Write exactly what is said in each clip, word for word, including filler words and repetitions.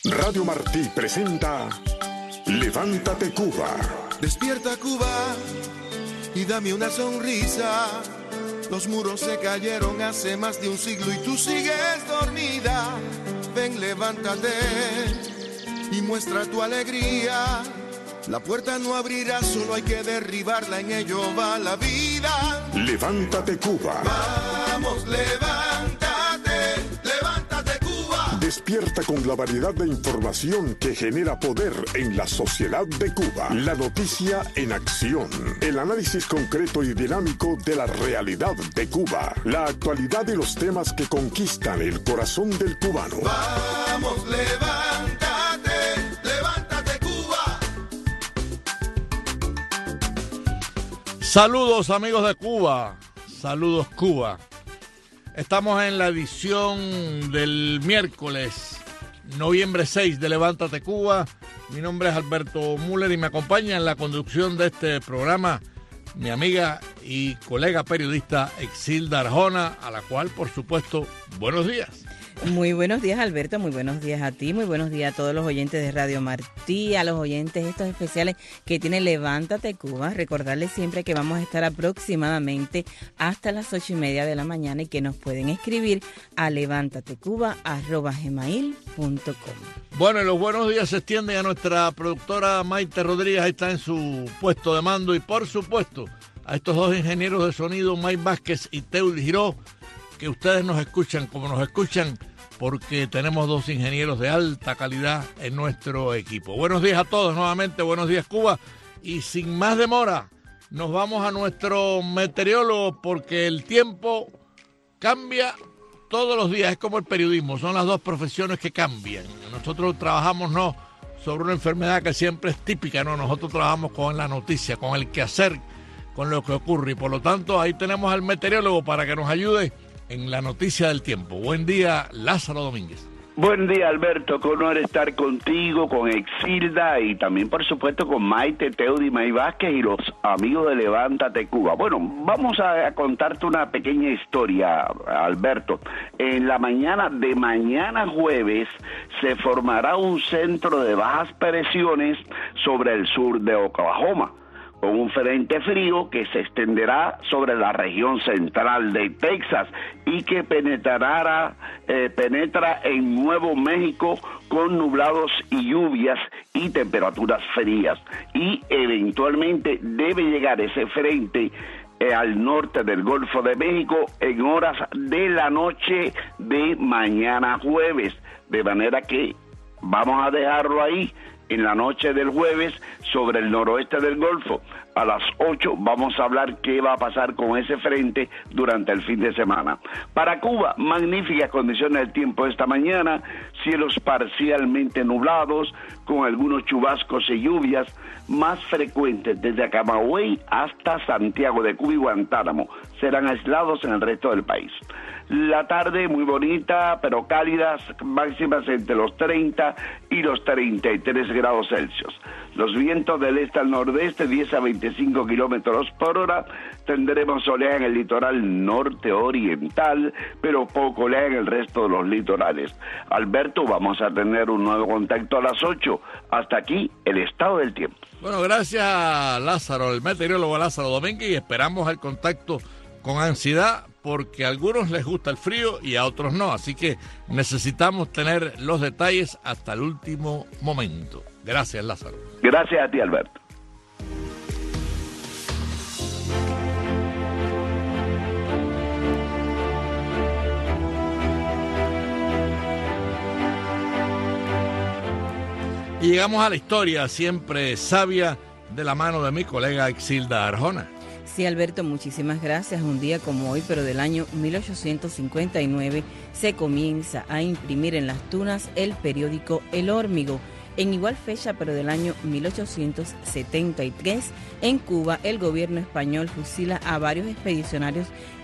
Radio Martí presenta Levántate Cuba. Despierta Cuba y dame una sonrisa. Los muros se cayeron hace más de un siglo y tú sigues dormida. Ven, levántate y muestra tu alegría. La puerta no abrirá, solo hay que derribarla, en ello va la vida. Levántate Cuba. Vamos, levántate, levántate Cuba. Despierta con la variedad de información que genera poder en la sociedad de Cuba. La noticia en acción. El análisis concreto y dinámico de la realidad de Cuba. La actualidad y los temas que conquistan el corazón del cubano. Vamos, levántate, levántate Cuba. Saludos amigos de Cuba. Saludos Cuba. Estamos en la edición del miércoles, noviembre seis de Levántate Cuba. Mi nombre es Alberto Müller y me acompaña en la conducción de este programa mi amiga y colega periodista Exilda Arjona, a la cual, por supuesto, buenos días. Muy buenos días, Alberto, muy buenos días a ti, muy buenos días a todos los oyentes de Radio Martí, a los oyentes estos especiales que tiene Levántate Cuba. Recordarles siempre que vamos a estar aproximadamente hasta las ocho y media de la mañana y que nos pueden escribir a levántatecuba arroba gmail punto com. Bueno, y los buenos días se extienden a nuestra productora Maite Rodríguez, ahí está en su puesto de mando, y por supuesto a estos dos ingenieros de sonido, Mike Vázquez y Teudi Giró, que ustedes nos escuchan como nos escuchan, porque tenemos dos ingenieros de alta calidad en nuestro equipo. Buenos días a todos nuevamente, buenos días Cuba, y sin más demora nos vamos a nuestro meteorólogo, porque el tiempo cambia todos los días, es como el periodismo, son las dos profesiones que cambian. Nosotros trabajamos no sobre una enfermedad que siempre es típica, no, nosotros trabajamos con la noticia, con el quehacer, con lo que ocurre, y por lo tanto ahí tenemos al meteorólogo para que nos ayude en la noticia del tiempo. Buen día, Lázaro Domínguez. Buen día, Alberto, con honor estar contigo, con Exilda y también, por supuesto, con Maite, Teudi, May Vázquez y los amigos de Levántate Cuba. Bueno, vamos a contarte una pequeña historia, Alberto. En la mañana de mañana jueves se formará un centro de bajas presiones sobre el sur de Oklahoma, con un frente frío que se extenderá sobre la región central de Texas y que penetrará, eh, penetra en Nuevo México con nublados y lluvias y temperaturas frías. Y eventualmente debe llegar ese frente eh, al norte del Golfo de México en horas de la noche de mañana jueves. De manera que vamos a dejarlo ahí en la noche del jueves sobre el noroeste del Golfo. A las ocho vamos a hablar qué va a pasar con ese frente durante el fin de semana. Para Cuba, magníficas condiciones del tiempo esta mañana, cielos parcialmente nublados, con algunos chubascos y lluvias más frecuentes desde Camagüey hasta Santiago de Cuba y Guantánamo. Serán aislados en el resto del país. La tarde muy bonita, pero cálidas, máximas entre los treinta y los treinta y tres grados Celsius. Los vientos del este al nordeste, diez a veinticinco kilómetros por hora. Tendremos oleaje en el litoral norte oriental, pero poco oleaje en el resto de los litorales. Alberto, vamos a tener un nuevo contacto a las ocho. Hasta aquí, el estado del tiempo. Bueno, gracias Lázaro, el meteorólogo Lázaro Domínguez, y esperamos el contacto con ansiedad, porque a algunos les gusta el frío y a otros no, así que necesitamos tener los detalles hasta el último momento. Gracias, Lázaro. Gracias a ti, Alberto. Y llegamos a la historia siempre sabia de la mano de mi colega Exilda Arjona. Sí, Alberto, muchísimas gracias. Un día como hoy, pero del año mil ochocientos cincuenta y nueve, se comienza a imprimir en las Tunas el periódico El Órmigo. En igual fecha, pero del año mil ochocientos setenta y tres, en Cuba, el gobierno español fusila a varios expedicionarios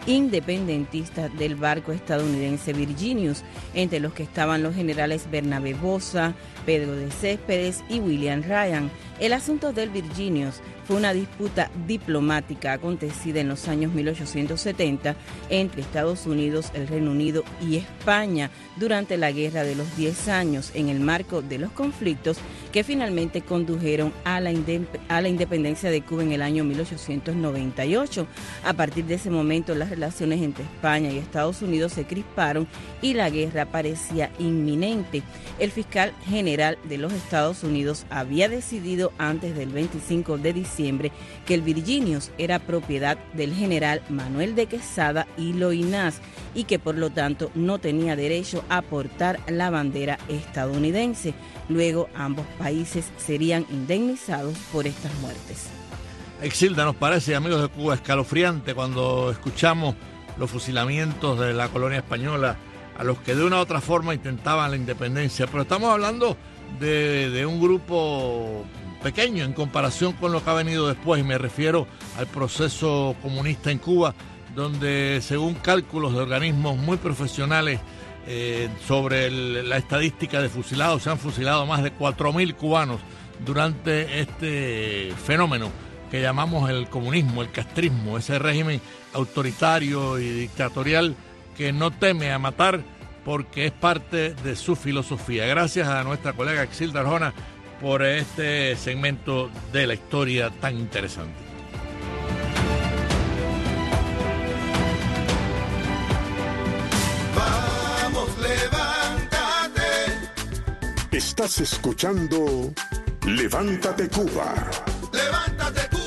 independentistas del barco estadounidense Virginius, entre los que estaban los generales Bernabé Bosa, Pedro de Céspedes y William Ryan. El asunto del Virginius fue una disputa diplomática acontecida en los años mil ochocientos setenta entre Estados Unidos, el Reino Unido y España durante la Guerra de los Diez Años, en el marco de los conflictos que finalmente condujeron a la, indep- a la independencia de Cuba en el año mil ochocientos noventa y ocho. A partir de ese momento, las relaciones entre España y Estados Unidos se crisparon y la guerra parecía inminente. El fiscal general de los Estados Unidos había decidido antes del veinticinco de diciembre que el Virginius era propiedad del general Manuel de Quesada y Loinás y que por lo tanto no tenía derecho a portar la bandera estadounidense. Luego ambos países serían indemnizados por estas muertes. Exilda, nos parece, amigos de Cuba, escalofriante cuando escuchamos los fusilamientos de la colonia española a los que de una u otra forma intentaban la independencia, pero estamos hablando de, de un grupo pequeño en comparación con lo que ha venido después, y me refiero al proceso comunista en Cuba, donde según cálculos de organismos muy profesionales eh, sobre el, la estadística de fusilados, se han fusilado más de cuatro mil cubanos durante este fenómeno que llamamos el comunismo, el castrismo, ese régimen autoritario y dictatorial que no teme a matar porque es parte de su filosofía. Gracias a nuestra colega Exilda Arjona por este segmento de la historia tan interesante. Vamos, levántate. Estás escuchando Levántate Cuba. Levántate, Cuba.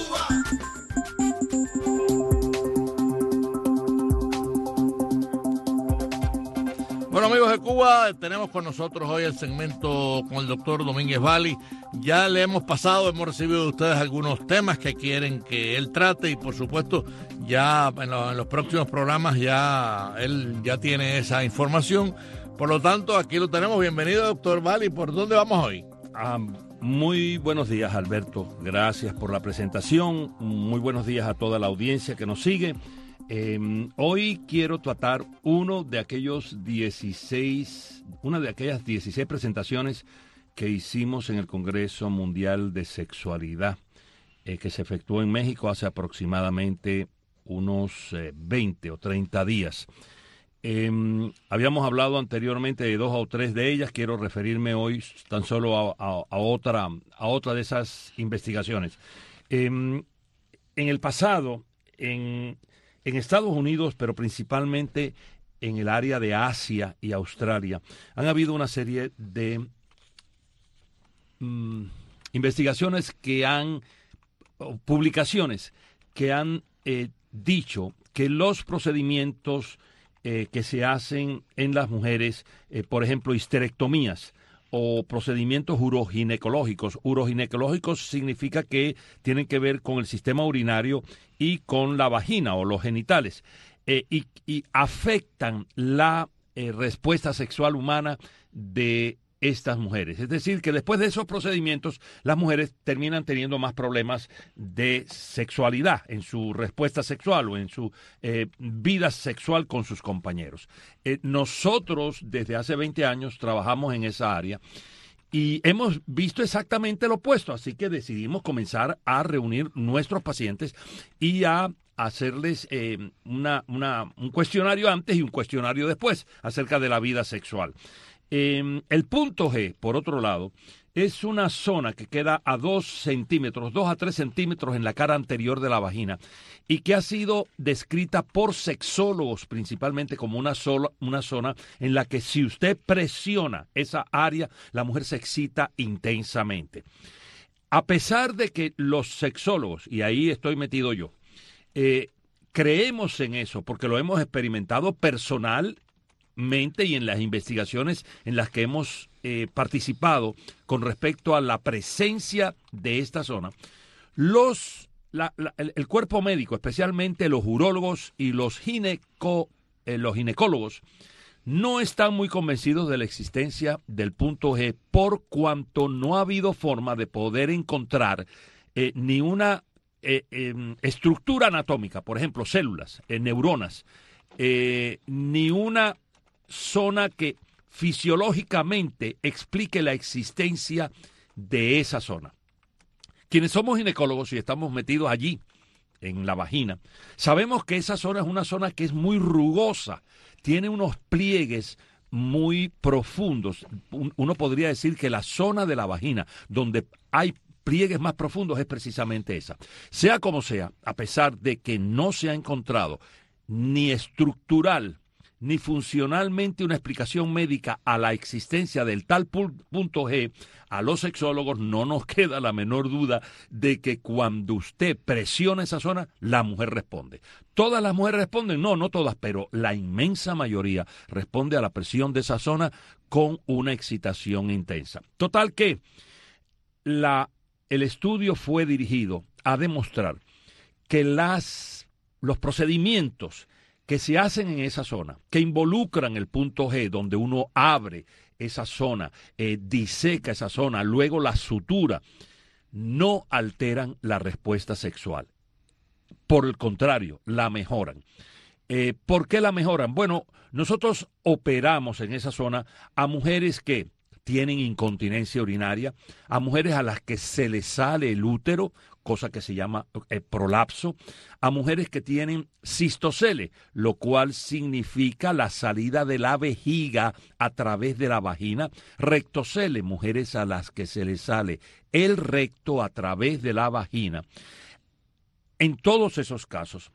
Bueno, amigos de Cuba, tenemos con nosotros hoy el segmento con el doctor Domínguez Bali. Ya le hemos pasado, hemos recibido de ustedes algunos temas que quieren que él trate y por supuesto ya en, lo, en los próximos programas ya él ya tiene esa información. Por lo tanto, aquí lo tenemos. Bienvenido, doctor Bali. ¿Por dónde vamos hoy? Ah, muy buenos días, Alberto. Gracias por la presentación. Muy buenos días a toda la audiencia que nos sigue. Eh, hoy quiero tratar uno de aquellos dieciséis, una de aquellas dieciséis presentaciones que hicimos en el Congreso Mundial de Sexualidad, eh, que se efectuó en México hace aproximadamente unos eh, veinte o treinta días. Eh, habíamos hablado anteriormente de dos o tres de ellas. Quiero referirme hoy tan solo a, a, a otra, a otra de esas investigaciones. Eh, en el pasado, en En Estados Unidos, pero principalmente en el área de Asia y Australia, han habido una serie de mm, investigaciones que han, o publicaciones que han eh, dicho que los procedimientos eh, que se hacen en las mujeres, eh, por ejemplo, histerectomías, o procedimientos uroginecológicos. Uroginecológicos significa que tienen que ver con el sistema urinario y con la vagina o los genitales, eh, y, y afectan la eh, respuesta sexual humana de estas mujeres. Es decir, que después de esos procedimientos, las mujeres terminan teniendo más problemas de sexualidad en su respuesta sexual o en su eh, vida sexual con sus compañeros. Eh, nosotros, desde hace veinte años, trabajamos en esa área y hemos visto exactamente lo opuesto, así que decidimos comenzar a reunir nuestros pacientes y a hacerles eh, una, una, un cuestionario antes y un cuestionario después acerca de la vida sexual. Eh, el punto G, por otro lado, es una zona que queda a dos centímetros, dos a tres centímetros en la cara anterior de la vagina y que ha sido descrita por sexólogos principalmente como una, sola, una zona en la que si usted presiona esa área, la mujer se excita intensamente. A pesar de que los sexólogos, y ahí estoy metido yo, eh, creemos en eso porque lo hemos experimentado personal y en las investigaciones en las que hemos eh, participado con respecto a la presencia de esta zona, los, la, la, el, el cuerpo médico, especialmente los urólogos y los, gineco, eh, los ginecólogos, no están muy convencidos de la existencia del punto G por cuanto no ha habido forma de poder encontrar eh, ni una eh, eh, estructura anatómica, por ejemplo, células, eh, neuronas, eh, ni una zona que fisiológicamente explique la existencia de esa zona. Quienes somos ginecólogos y estamos metidos allí, en la vagina, sabemos que esa zona es una zona que es muy rugosa, tiene unos pliegues muy profundos. Uno podría decir que la zona de la vagina donde hay pliegues más profundos es precisamente esa. Sea como sea, a pesar de que no se ha encontrado ni estructural ni funcionalmente una explicación médica a la existencia del tal punto G, a los sexólogos no nos queda la menor duda de que cuando usted presiona esa zona, la mujer responde. ¿Todas las mujeres responden? No, no todas, pero la inmensa mayoría responde a la presión de esa zona con una excitación intensa. Total que la, el estudio fue dirigido a demostrar que las, los procedimientos que se hacen en esa zona, que involucran el punto G, donde uno abre esa zona, eh, diseca esa zona, luego la sutura, no alteran la respuesta sexual. Por el contrario, la mejoran. Eh, ¿Por qué la mejoran? Bueno, nosotros operamos en esa zona a mujeres que tienen incontinencia urinaria, a mujeres a las que se les sale el útero, cosa que se llama eh, prolapso, a mujeres que tienen cistocele, lo cual significa la salida de la vejiga a través de la vagina, rectocele, mujeres a las que se les sale el recto a través de la vagina. En todos esos casos,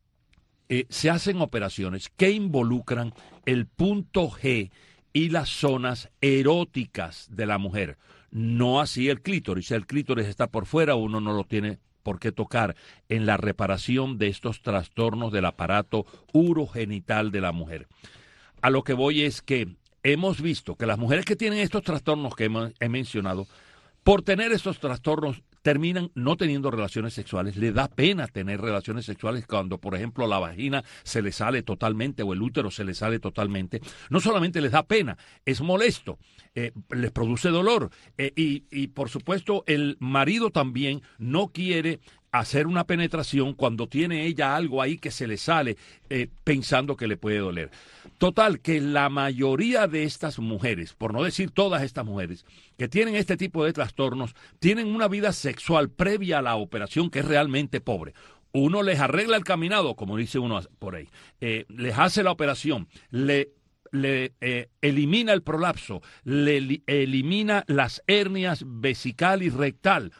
eh, se hacen operaciones que involucran el punto G y las zonas eróticas de la mujer. No así el clítoris. El clítoris está por fuera, uno no lo tiene por qué tocar en la reparación de estos trastornos del aparato urogenital de la mujer. A lo que voy es que hemos visto que las mujeres que tienen estos trastornos que he mencionado, por tener estos trastornos, terminan no teniendo relaciones sexuales. Le da pena tener relaciones sexuales cuando, por ejemplo, la vagina se le sale totalmente o el útero se le sale totalmente. No solamente les da pena, es molesto, eh, les produce dolor. Eh, y, y, por supuesto, el marido también no quiere hacer una penetración cuando tiene ella algo ahí que se le sale eh, pensando que le puede doler. Total, que la mayoría de estas mujeres, por no decir todas estas mujeres, que tienen este tipo de trastornos, tienen una vida sexual previa a la operación que es realmente pobre. Uno les arregla el caminado, como dice uno por ahí, eh, les hace la operación, le le eh, elimina el prolapso, le li, elimina las hernias vesical y rectal,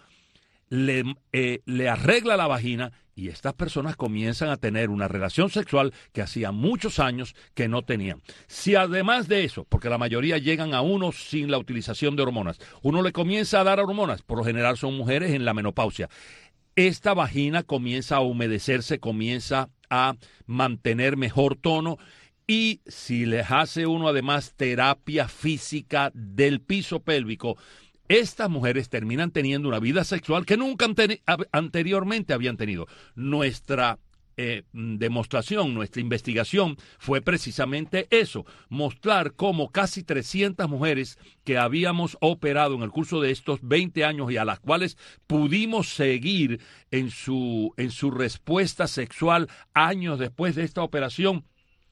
Le, eh, le arregla la vagina y estas personas comienzan a tener una relación sexual que hacía muchos años que no tenían. Si además de eso, porque la mayoría llegan a uno sin la utilización de hormonas, uno le comienza a dar hormonas, por lo general son mujeres en la menopausia, esta vagina comienza a humedecerse, comienza a mantener mejor tono. Y si les hace uno además terapia física del piso pélvico, estas mujeres terminan teniendo una vida sexual que nunca ante- anteriormente habían tenido. Nuestra eh, demostración, nuestra investigación fue precisamente eso, mostrar cómo casi trescientas mujeres que habíamos operado en el curso de estos veinte años y a las cuales pudimos seguir en su, en su respuesta sexual años después de esta operación.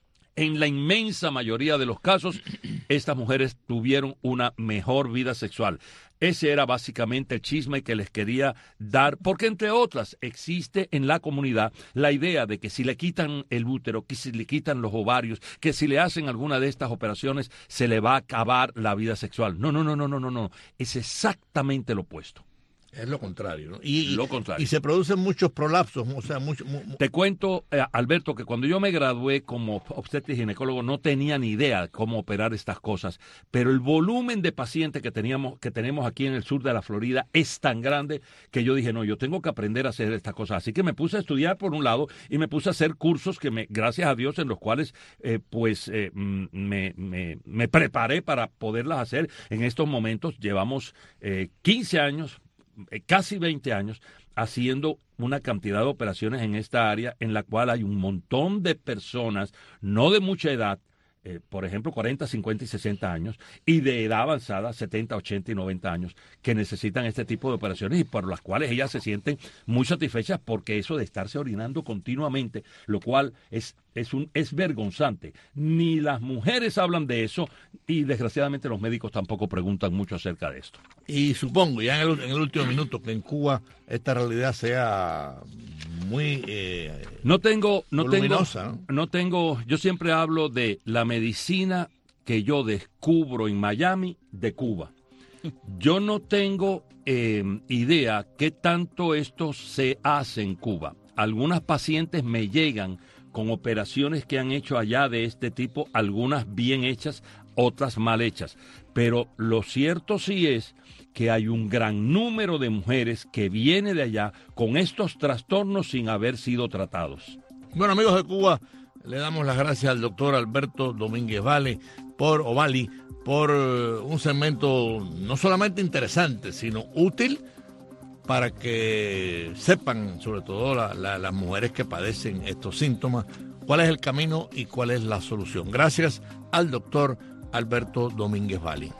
En la inmensa mayoría de los casos, estas mujeres tuvieron una mejor vida sexual. Ese era básicamente el chisme que les quería dar, porque entre otras existe en la comunidad la idea de que si le quitan el útero, que si le quitan los ovarios, que si le hacen alguna de estas operaciones se le va a acabar la vida sexual. No, no, no, no, no, no, no. Es exactamente lo opuesto. Es lo contrario, ¿no? Y, lo contrario. Y se producen muchos prolapsos, o sea, mucho, mu, mu... Te cuento, eh, Alberto, que cuando yo me gradué como obstetra y ginecólogo no tenía ni idea de cómo operar estas cosas, pero el volumen de pacientes que teníamos, que tenemos aquí en el sur de la Florida es tan grande que yo dije, no, yo tengo que aprender a hacer estas cosas. Así que me puse a estudiar por un lado y me puse a hacer cursos que, me, gracias a Dios, en los cuales eh, pues eh, me, me, me preparé para poderlas hacer. En estos momentos llevamos eh, quince años, casi veinte años, haciendo una cantidad de operaciones en esta área en la cual hay un montón de personas, no de mucha edad, Eh, por ejemplo, cuarenta, cincuenta y sesenta años, y de edad avanzada, setenta, ochenta y noventa años, que necesitan este tipo de operaciones y por las cuales ellas se sienten muy satisfechas, porque eso de estarse orinando continuamente, lo cual es, es, un, es vergonzante. Ni las mujeres hablan de eso y desgraciadamente los médicos tampoco preguntan mucho acerca de esto. Y supongo, ya en el, en el último minuto, que en Cuba esta realidad sea muy eh, no tengo, no voluminosa, tengo, ¿no? no tengo, yo siempre hablo de la medicina que yo descubro en Miami de Cuba. Yo no tengo eh, idea qué tanto esto se hace en Cuba. Algunas pacientes me llegan con operaciones que han hecho allá de este tipo, algunas bien hechas, otras mal hechas. Pero lo cierto sí es que hay un gran número de mujeres que viene de allá con estos trastornos sin haber sido tratados. Bueno, amigos de Cuba, le damos las gracias al doctor Alberto Domínguez Vale por Ovali por un segmento no solamente interesante, sino útil para que sepan, sobre todo la, la, las mujeres que padecen estos síntomas, cuál es el camino y cuál es la solución. Gracias al doctor Alberto Domínguez Vale.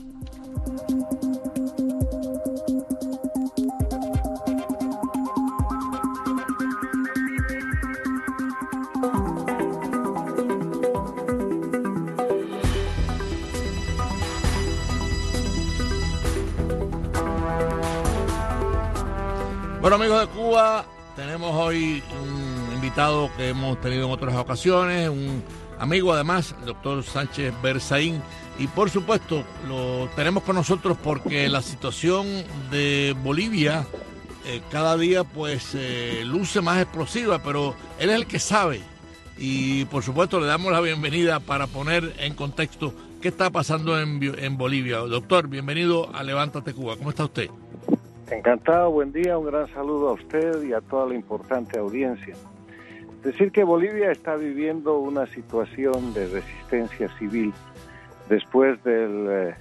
Bueno, amigos de Cuba, tenemos hoy un invitado que hemos tenido en otras ocasiones, un amigo además, el doctor Sánchez Berzaín, y por supuesto lo tenemos con nosotros porque la situación de Bolivia eh, cada día pues eh, luce más explosiva, pero él es el que sabe, y por supuesto le damos la bienvenida para poner en contexto qué está pasando en, en Bolivia. Doctor, bienvenido a Levántate Cuba, ¿cómo está usted? Encantado, buen día, un gran saludo a usted y a toda la importante audiencia. Decir que Bolivia está viviendo una situación de resistencia civil después del eh,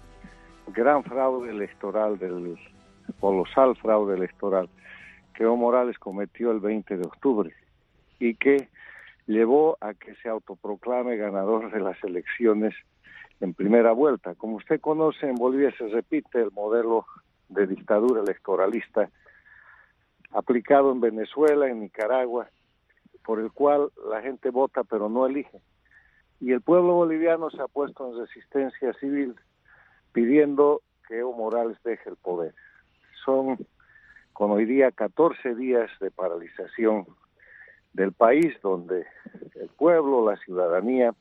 gran fraude electoral, del colosal fraude electoral que Evo Morales cometió el veinte de octubre y que llevó a que se autoproclame ganador de las elecciones en primera vuelta. Como usted conoce, en Bolivia se repite el modelo de dictadura electoralista aplicado en Venezuela, en Nicaragua, por el cual la gente vota pero no elige. Y el pueblo boliviano se ha puesto en resistencia civil pidiendo que Evo Morales deje el poder. Son, con hoy día, catorce días de paralización del país, donde el pueblo, la ciudadanía,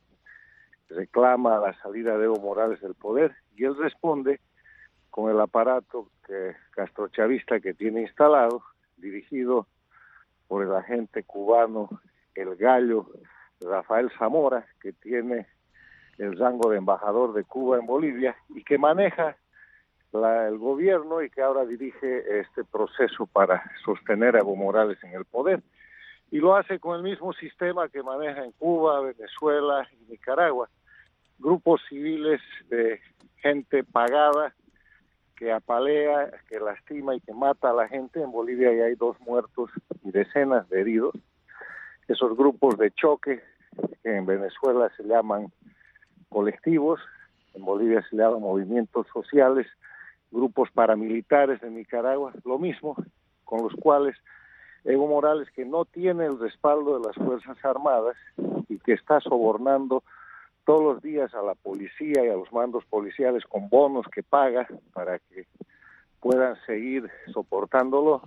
reclama la salida de Evo Morales del poder, y él responde con el aparato que castrochavista que tiene instalado, dirigido por el agente cubano, el gallo Rafael Zamora, que tiene el rango de embajador de Cuba en Bolivia y que maneja la, el gobierno y que ahora dirige este proceso para sostener a Evo Morales en el poder. Y lo hace con el mismo sistema que maneja en Cuba, Venezuela y Nicaragua. Grupos civiles de gente pagada que apalea, que lastima y que mata a la gente. En Bolivia ya hay dos muertos y decenas de heridos. Esos grupos de choque, que en Venezuela se llaman colectivos, en Bolivia se llaman movimientos sociales, grupos paramilitares de Nicaragua, lo mismo, con los cuales Evo Morales, que no tiene el respaldo de las Fuerzas Armadas y que está sobornando todos los días a la policía y a los mandos policiales con bonos que paga para que puedan seguir soportándolo,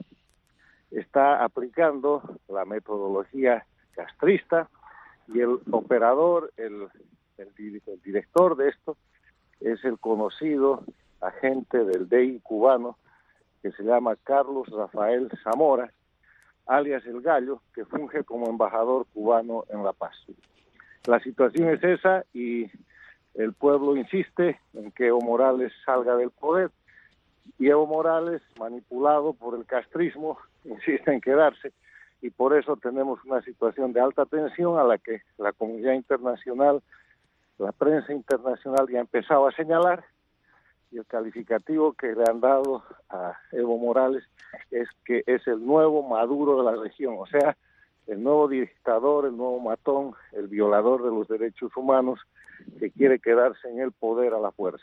está aplicando la metodología castrista y el operador, el, el, el director de esto es el conocido agente del D I cubano que se llama Carlos Rafael Zamora, alias El Gallo, que funge como embajador cubano en La Paz. La situación es esa y el pueblo insiste en que Evo Morales salga del poder y Evo Morales, manipulado por el castrismo, insiste en quedarse y por eso tenemos una situación de alta tensión a la que la comunidad internacional, la prensa internacional ya ha empezado a señalar y el calificativo que le han dado a Evo Morales es que es el nuevo Maduro de la región, o sea, el nuevo dictador, el nuevo matón, el violador de los derechos humanos que quiere quedarse en el poder a la fuerza.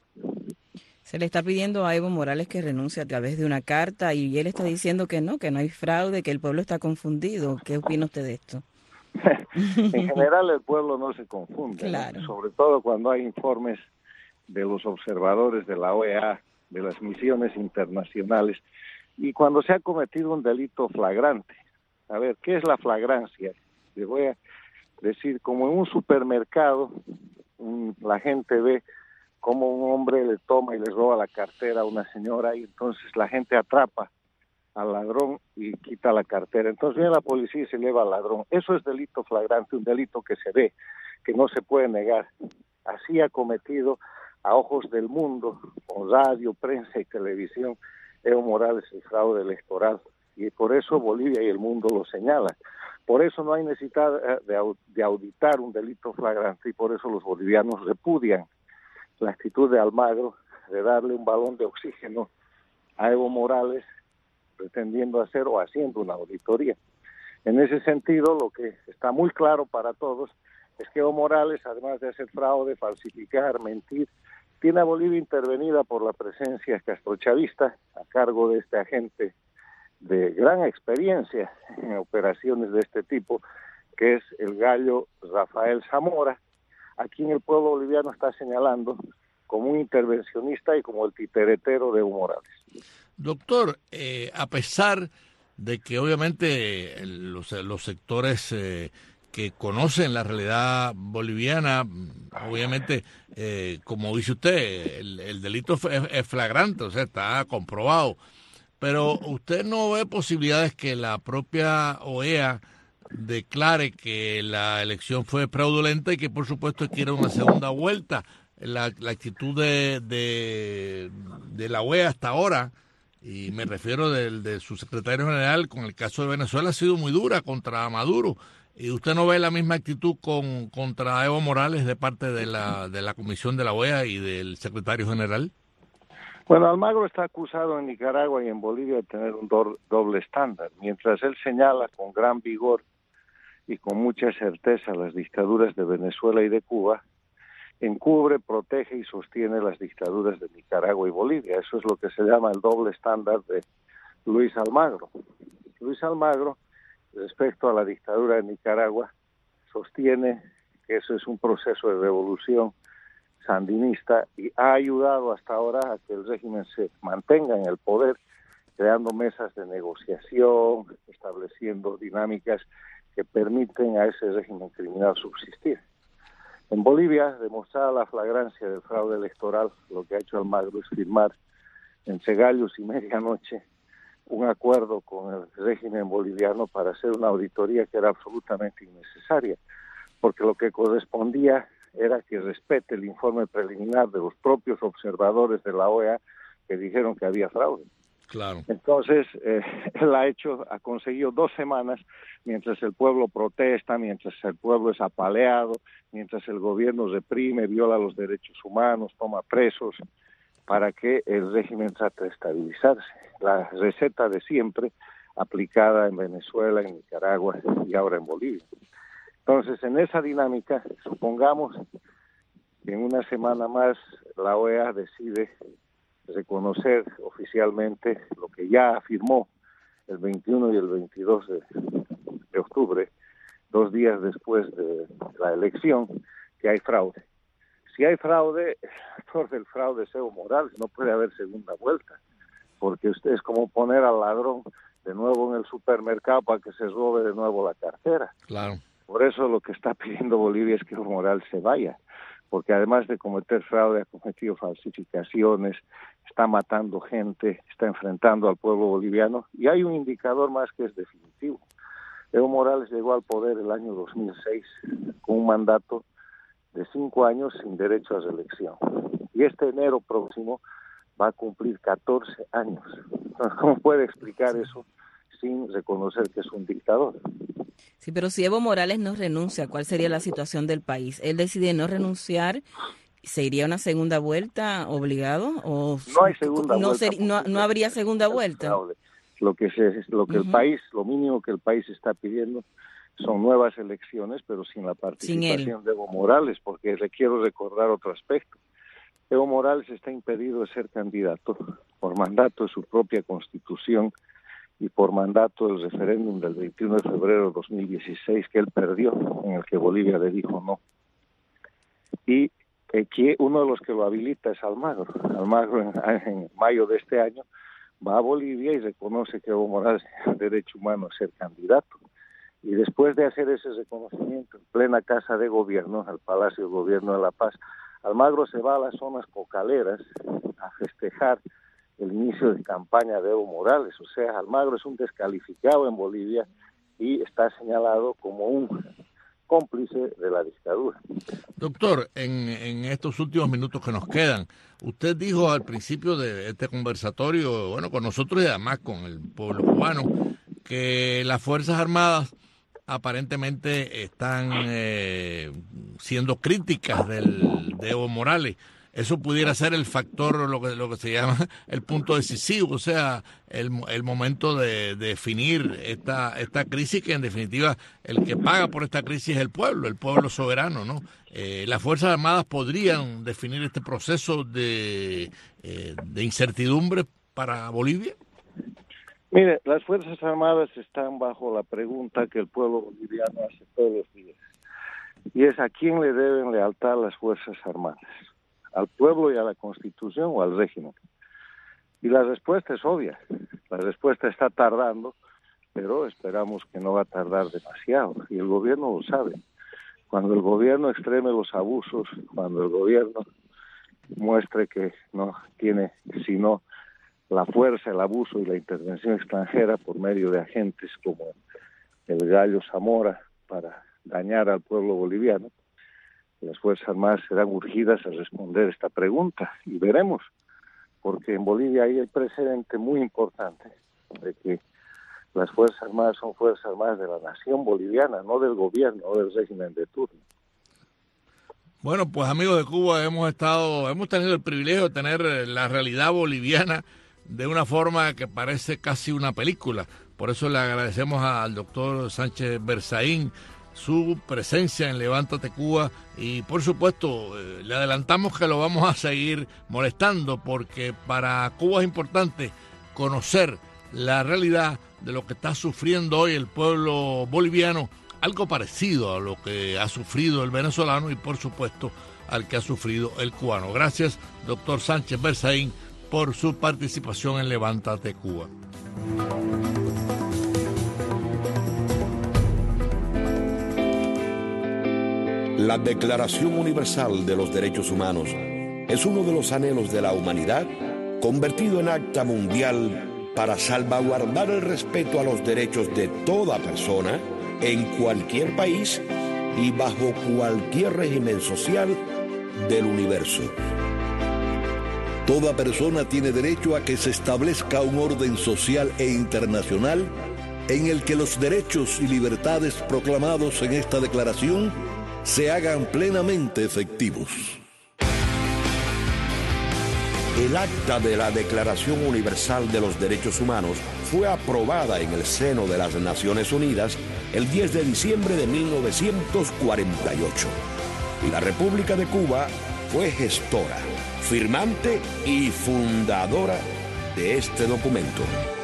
Se le está pidiendo a Evo Morales que renuncie a través de una carta y él está diciendo que no, que no hay fraude, que el pueblo está confundido. ¿Qué opina usted de esto? En general el pueblo no se confunde, claro. ¿no? Sobre todo cuando hay informes de los observadores de la O E A, de las misiones internacionales, y cuando se ha cometido un delito flagrante. A ver, ¿qué es la flagrancia? Le voy a decir, como en un supermercado, un, la gente ve cómo un hombre le toma y le roba la cartera a una señora y entonces la gente atrapa al ladrón y quita la cartera. Entonces viene la policía y se lleva al ladrón. Eso es delito flagrante, un delito que se ve, que no se puede negar. Así ha cometido a ojos del mundo, con radio, prensa y televisión, Evo Morales el fraude electoral. Y por eso Bolivia y el mundo lo señalan. Por eso no hay necesidad de auditar un delito flagrante y por eso los bolivianos repudian la actitud de Almagro de darle un balón de oxígeno a Evo Morales pretendiendo hacer o haciendo una auditoría. En ese sentido, lo que está muy claro para todos es que Evo Morales, además de hacer fraude, falsificar, mentir, tiene a Bolivia intervenida por la presencia castrochavista a cargo de este agente de gran experiencia en operaciones de este tipo, que es el gallo Rafael Zamora, a quien el pueblo boliviano está señalando como un intervencionista y como el titeretero de Evo Morales. Doctor, eh, a pesar de que obviamente los, los sectores eh, que conocen la realidad boliviana, obviamente, eh, como dice usted, el, el delito es, es flagrante, o sea, está comprobado, pero usted no ve posibilidades que la propia O E A declare que la elección fue fraudulenta y que por supuesto quiere una segunda vuelta. La, la actitud de, de, de la O E A hasta ahora, y me refiero del, de su secretario general con el caso de Venezuela, ha sido muy dura contra Maduro. ¿Y usted no ve la misma actitud con contra Evo Morales de parte de la, de la comisión de la O E A y del secretario general? Bueno, Almagro está acusado en Nicaragua y en Bolivia de tener un do, doble estándar. Mientras él señala con gran vigor y con mucha certeza las dictaduras de Venezuela y de Cuba, encubre, protege y sostiene las dictaduras de Nicaragua y Bolivia. Eso es lo que se llama el doble estándar de Luis Almagro. Luis Almagro, respecto a la dictadura de Nicaragua, sostiene que eso es un proceso de revolución sandinista y ha ayudado hasta ahora a que el régimen se mantenga en el poder, creando mesas de negociación, estableciendo dinámicas que permiten a ese régimen criminal subsistir. En Bolivia, demostrada la flagrancia del fraude electoral, lo que ha hecho Almagro es firmar entre gallos y medianoche un acuerdo con el régimen boliviano para hacer una auditoría que era absolutamente innecesaria, porque lo que correspondía era que respete el informe preliminar de los propios observadores de la O E A que dijeron que había fraude. Claro. Entonces, eh, él ha hecho, ha conseguido dos semanas, mientras el pueblo protesta, mientras el pueblo es apaleado, mientras el gobierno reprime, viola los derechos humanos, toma presos, para que el régimen trate de estabilizarse. La receta de siempre, aplicada en Venezuela, en Nicaragua y ahora en Bolivia. Entonces, en esa dinámica, supongamos que en una semana más la O E A decide reconocer oficialmente lo que ya afirmó el veintiuno y el veintidós de, de octubre, dos días después de la elección, que hay fraude. Si hay fraude, el actor del fraude es Evo Morales, no puede haber segunda vuelta, porque usted es como poner al ladrón de nuevo en el supermercado para que se robe de nuevo la cartera. Claro. Por eso lo que está pidiendo Bolivia es que Evo Morales se vaya, porque además de cometer fraude, ha cometido falsificaciones, está matando gente, está enfrentando al pueblo boliviano, y hay un indicador más que es definitivo. Evo Morales llegó al poder el año dos mil seis con un mandato de cinco años sin derecho a reelección, y este enero próximo va a cumplir catorce años. Entonces, ¿cómo puede explicar eso sin reconocer que es un dictador? Sí, pero si Evo Morales no renuncia, ¿cuál sería la situación del país? ¿Él decide no renunciar? ¿Se iría a una segunda vuelta obligado? ¿O no hay segunda no vuelta. Ser, no, no habría segunda vuelta. Lo que, se, lo que uh-huh. el país, lo mínimo que el país está pidiendo son nuevas elecciones, pero sin la participación de Evo Morales, porque le quiero recordar otro aspecto. Evo Morales está impedido de ser candidato por mandato de su propia constitución y por mandato del referéndum del veintiuno de febrero de dos mil dieciséis que él perdió, en el que Bolivia le dijo no. Y eh, que uno de los que lo habilita es Almagro. Almagro en, en mayo de este año va a Bolivia y reconoce que Evo Morales tiene derecho humano a ser candidato. Y después de hacer ese reconocimiento en plena Casa de Gobierno, al Palacio de Gobierno de La Paz, Almagro se va a las zonas cocaleras a festejar el inicio de campaña de Evo Morales. O sea, Almagro es un descalificado en Bolivia y está señalado como un cómplice de la dictadura. Doctor, en, en estos últimos minutos que nos quedan, usted dijo al principio de este conversatorio, bueno, con nosotros y además con el pueblo cubano, que las Fuerzas Armadas aparentemente están eh, siendo críticas del, de Evo Morales. Eso pudiera ser el factor, lo que lo que se llama el punto decisivo, o sea, el, el momento de, de definir esta esta crisis, que en definitiva el que paga por esta crisis es el pueblo, el pueblo soberano, ¿no? Eh, las Fuerzas Armadas podrían definir este proceso de, eh, de incertidumbre para Bolivia. Mire, las Fuerzas Armadas están bajo la pregunta que el pueblo boliviano hace todos los días, y es: ¿a quién le deben lealtad las Fuerzas Armadas? ¿Al pueblo y a la Constitución o al régimen? Y la respuesta es obvia. La respuesta está tardando, pero esperamos que no va a tardar demasiado. Y el gobierno lo sabe. Cuando el gobierno extreme los abusos, cuando el gobierno muestre que no tiene sino la fuerza, el abuso y la intervención extranjera por medio de agentes como el Gallo Zamora para dañar al pueblo boliviano, las Fuerzas Armadas serán urgidas a responder esta pregunta y veremos, porque en Bolivia hay el precedente muy importante de que las Fuerzas Armadas son Fuerzas Armadas de la nación boliviana, no del gobierno o del régimen de turno. Bueno, pues amigos de Cuba, hemos estado, hemos tenido el privilegio de tener la realidad boliviana de una forma que parece casi una película. Por eso le agradecemos al doctor Sánchez Berzaín su presencia en Levántate Cuba y por supuesto eh, le adelantamos que lo vamos a seguir molestando, porque para Cuba es importante conocer la realidad de lo que está sufriendo hoy el pueblo boliviano, algo parecido a lo que ha sufrido el venezolano y por supuesto al que ha sufrido el cubano. Gracias, doctor Sánchez Berzaín, por su participación en Levántate Cuba. La Declaración Universal de los Derechos Humanos es uno de los anhelos de la humanidad convertido en acta mundial para salvaguardar el respeto a los derechos de toda persona en cualquier país y bajo cualquier régimen social del universo. Toda persona tiene derecho a que se establezca un orden social e internacional en el que los derechos y libertades proclamados en esta declaración se hagan plenamente efectivos. El acta de la Declaración Universal de los Derechos Humanos fue aprobada en el seno de las Naciones Unidas el diez de diciembre de mil novecientos cuarenta y ocho. Y la República de Cuba fue gestora, firmante y fundadora de este documento.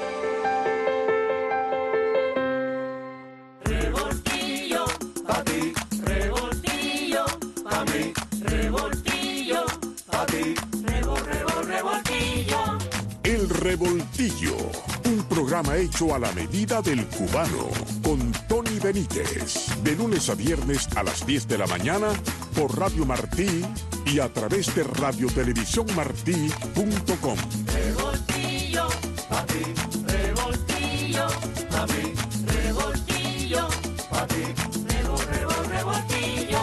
Revoltillo, un programa hecho a la medida del cubano, con Tony Benítez, de lunes a viernes a las diez de la mañana por Radio Martí y a través de radio televisión martí punto com. Revoltillo, papi, revoltillo, papi, revoltillo, papi, revol, revol, revoltillo.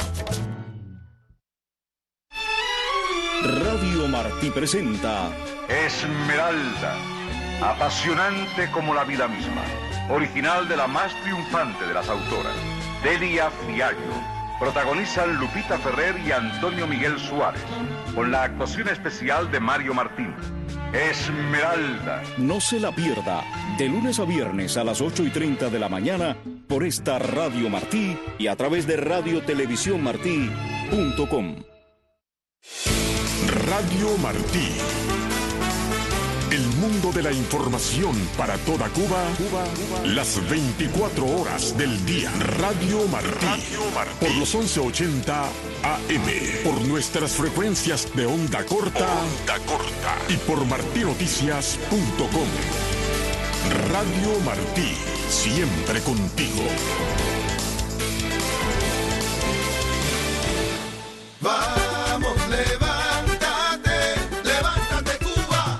Radio Martí presenta Esmeralda, apasionante como la vida misma, original de la más triunfante de las autoras, Delia Fiallo. Protagonizan Lupita Ferrer y Antonio Miguel Suárez, con la actuación especial de Mario Martín. Esmeralda. No se la pierda, de lunes a viernes a las ocho y treinta de la mañana por esta Radio Martí y a través de radio televisión martí punto com. Radio Martí. El mundo de la información para toda Cuba, Cuba, Cuba, las veinticuatro horas del día. Radio Martí. Radio Martí. Por los once ochenta A M. Por nuestras frecuencias de onda corta. Onda corta. Y por martinoticias punto com. Radio Martí. Siempre contigo. Vamos, levántate, levántate Cuba.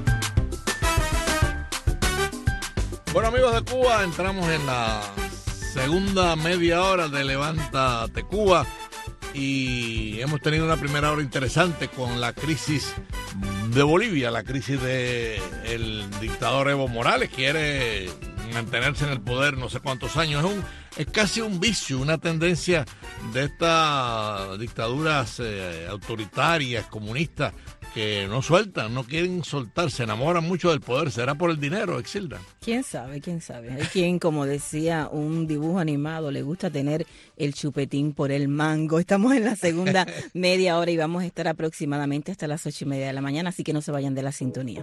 Bueno, amigos de Cuba, entramos en la segunda media hora de Levántate Cuba y hemos tenido una primera hora interesante con la crisis de Bolivia, la crisis de el dictador Evo Morales. Quiere mantenerse en el poder no sé cuántos años. Es, un, es casi un vicio, una tendencia de estas dictaduras eh, autoritarias, comunistas, que no sueltan, no quieren soltar, se enamoran mucho del poder. ¿Será por el dinero, Exilda? ¿Quién sabe? ¿Quién sabe? Hay quien, como decía un dibujo animado, le gusta tener el chupetín por el mango. Estamos en la segunda media hora y vamos a estar aproximadamente hasta las ocho y media de la mañana, así que no se vayan de la sintonía.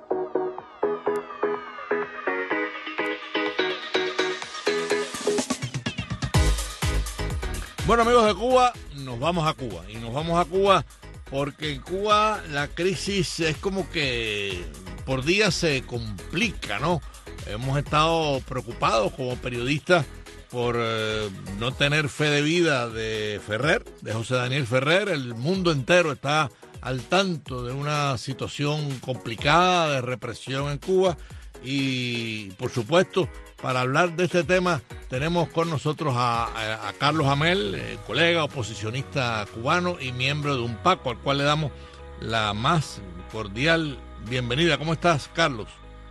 Bueno, amigos de Cuba, nos vamos a Cuba. Y nos vamos a Cuba porque en Cuba la crisis es como que por día se complica, ¿no? Hemos estado preocupados como periodistas por eh, no tener fe de vida de Ferrer, de José Daniel Ferrer. El mundo entero está al tanto de una situación complicada de represión en Cuba. Y, por supuesto, para hablar de este tema tenemos con nosotros a, a, a Carlos Amel, eh, colega, oposicionista cubano y miembro de UNPACO, al cual le damos la más cordial bienvenida. ¿Cómo estás, Carlos?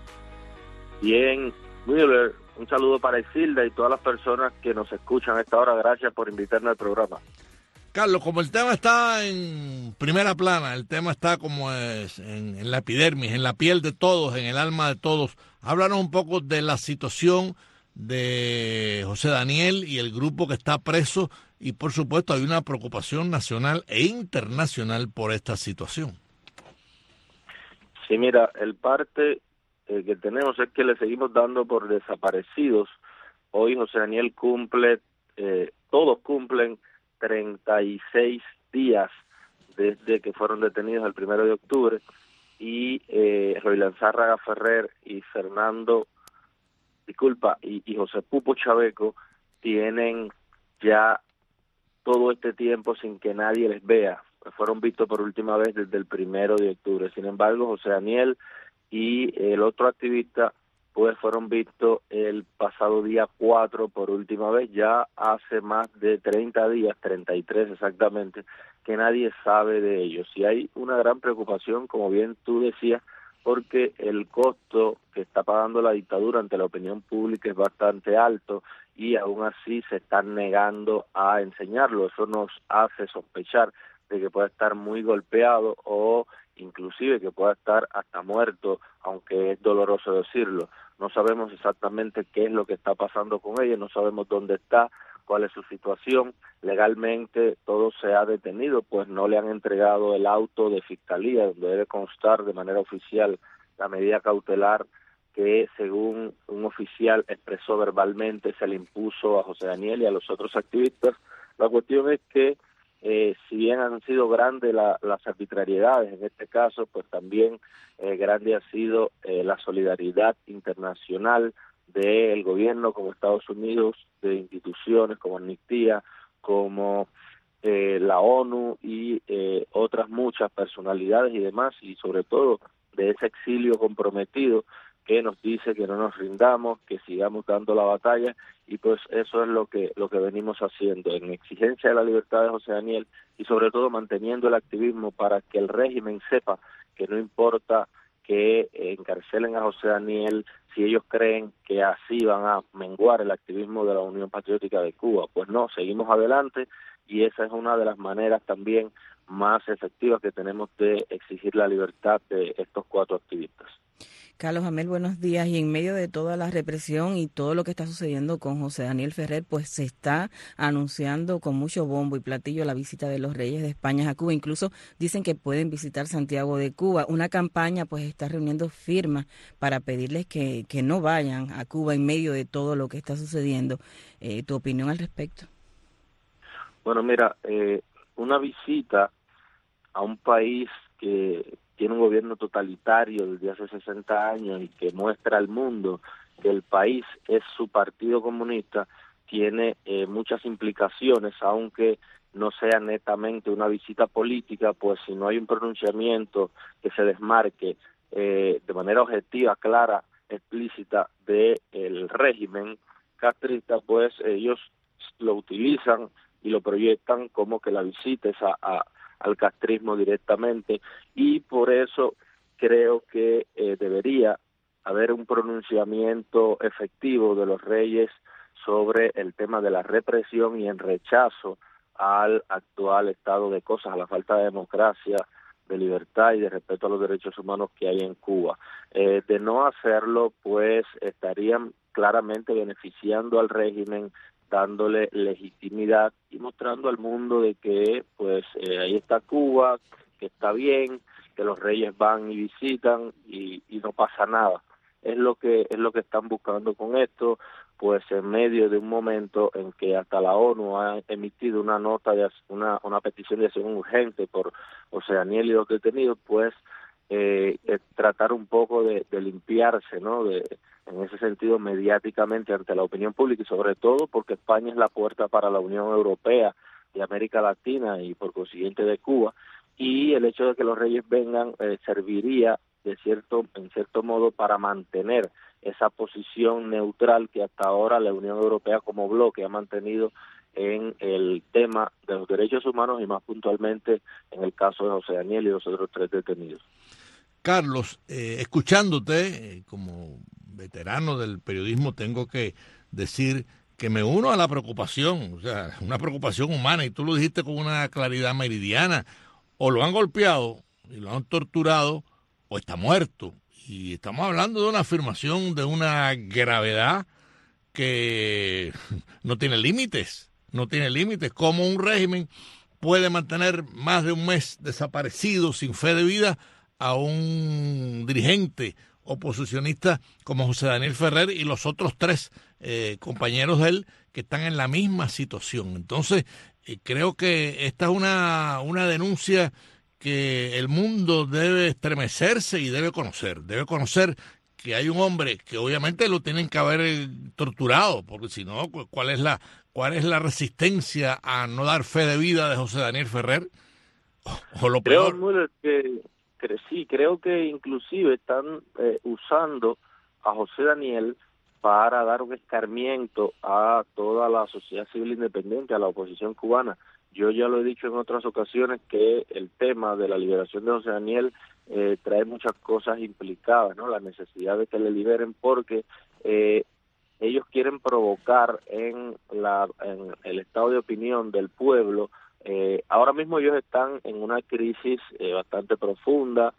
Bien, Wheeler, un saludo para Exilda y todas las personas que nos escuchan a esta hora. Gracias por invitarme al programa. Carlos, como el tema está en primera plana, el tema está como es en, en la epidermis, en la piel de todos, en el alma de todos, háblanos un poco de la situación de José Daniel y el grupo que está preso y, por supuesto, hay una preocupación nacional e internacional por esta situación. Sí, mira, el parte eh, que tenemos es que le seguimos dando por desaparecidos. Hoy José Daniel cumple, eh, todos cumplen treinta y seis días desde que fueron detenidos el primero de octubre y eh, Roilán Zárraga Ferrer y Fernando, disculpa, y, y José Pupo Chaveco tienen ya todo este tiempo sin que nadie les vea. Fueron vistos por última vez desde el primero de octubre. Sin embargo, José Daniel y el otro activista pues fueron vistos el pasado día cuatro por última vez, ya hace más de treinta días, treinta y tres exactamente, que nadie sabe de ellos. Y hay una gran preocupación, como bien tú decías, porque el costo que está pagando la dictadura ante la opinión pública es bastante alto y aún así se están negando a enseñarlo. Eso nos hace sospechar de que puede estar muy golpeado o inclusive que pueda estar hasta muerto, aunque es doloroso decirlo. No sabemos exactamente qué es lo que está pasando con ella, no sabemos dónde está, cuál es su situación. Legalmente todo se ha detenido, pues no le han entregado el auto de fiscalía, donde debe constar de manera oficial la medida cautelar que, según un oficial expresó verbalmente, se le impuso a José Daniel y a los otros activistas. La cuestión es que Eh, si bien han sido grandes la, las arbitrariedades en este caso, pues también eh, grande ha sido eh, la solidaridad internacional del gobierno como Estados Unidos, de instituciones como Amnistía, como eh, la ONU y eh, otras muchas personalidades y demás, y sobre todo de ese exilio comprometido que nos dice que no nos rindamos, que sigamos dando la batalla, y pues eso es lo que lo que venimos haciendo, en exigencia de la libertad de José Daniel y sobre todo manteniendo el activismo para que el régimen sepa que no importa que encarcelen a José Daniel si ellos creen que así van a menguar el activismo de la Unión Patriótica de Cuba. Pues no, seguimos adelante y esa es una de las maneras también más efectivas que tenemos de exigir la libertad de estos cuatro activistas. Carlos Amel, buenos días. Y en medio de toda la represión y todo lo que está sucediendo con José Daniel Ferrer, pues se está anunciando con mucho bombo y platillo la visita de los reyes de España a Cuba. Incluso dicen que pueden visitar Santiago de Cuba. Una campaña pues está reuniendo firmas para pedirles que, que no vayan a Cuba en medio de todo lo que está sucediendo. Eh, ¿Tu opinión al respecto? Bueno, mira, eh, una visita a un país que tiene un gobierno totalitario desde hace sesenta años y que muestra al mundo que el país es su partido comunista, tiene eh, muchas implicaciones, aunque no sea netamente una visita política, pues si no hay un pronunciamiento que se desmarque eh, de manera objetiva, clara, explícita del régimen castrista, pues ellos lo utilizan y lo proyectan como que la visita es a, a al castrismo directamente, y por eso creo que eh, debería haber un pronunciamiento efectivo de los reyes sobre el tema de la represión y en rechazo al actual estado de cosas, a la falta de democracia, de libertad y de respeto a los derechos humanos que hay en Cuba. Eh, de no hacerlo, pues estarían claramente beneficiando al régimen, dándole legitimidad y mostrando al mundo de que pues eh, ahí está Cuba, que está bien, que los reyes van y visitan y, y no pasa nada. Es lo que es lo que están buscando con esto, pues en medio de un momento en que hasta la ONU ha emitido una nota de una una petición de acción urgente por José Daniel y los detenidos, pues eh, eh, tratar un poco de, de limpiarse, ¿no? De en ese sentido mediáticamente ante la opinión pública y sobre todo porque España es la puerta para la Unión Europea de América Latina y por consiguiente de Cuba, y el hecho de que los reyes vengan eh, serviría de cierto en cierto modo para mantener esa posición neutral que hasta ahora la Unión Europea como bloque ha mantenido en el tema de los derechos humanos y más puntualmente en el caso de José Daniel y los otros tres detenidos. Carlos, eh, escuchándote eh, como veterano del periodismo, tengo que decir que me uno a la preocupación, o sea, una preocupación humana, y tú lo dijiste con una claridad meridiana. O lo han golpeado y lo han torturado, o está muerto. Y estamos hablando de una afirmación de una gravedad que no tiene límites, no tiene límites. ¿Cómo un régimen puede mantener más de un mes desaparecido, sin fe de vida, a un dirigente oposicionista como José Daniel Ferrer y los otros tres eh, compañeros de él que están en la misma situación? Entonces, eh, creo que esta es una, una denuncia que el mundo debe estremecerse y debe conocer. Debe conocer que hay un hombre que obviamente lo tienen que haber eh, torturado, porque si no, ¿cuál es la cuál es la resistencia a no dar fe de vida de José Daniel Ferrer? O, o lo peor. Creo, Müller, que Sí, creo que inclusive están eh, usando a José Daniel para dar un escarmiento a toda la sociedad civil independiente, a la oposición cubana. Yo ya lo he dicho en otras ocasiones que el tema de la liberación de José Daniel eh, trae muchas cosas implicadas, ¿no? La necesidad de que le liberen porque eh, ellos quieren provocar en, la, en el estado de opinión del pueblo. Eh, ahora mismo ellos están en una crisis eh, bastante profunda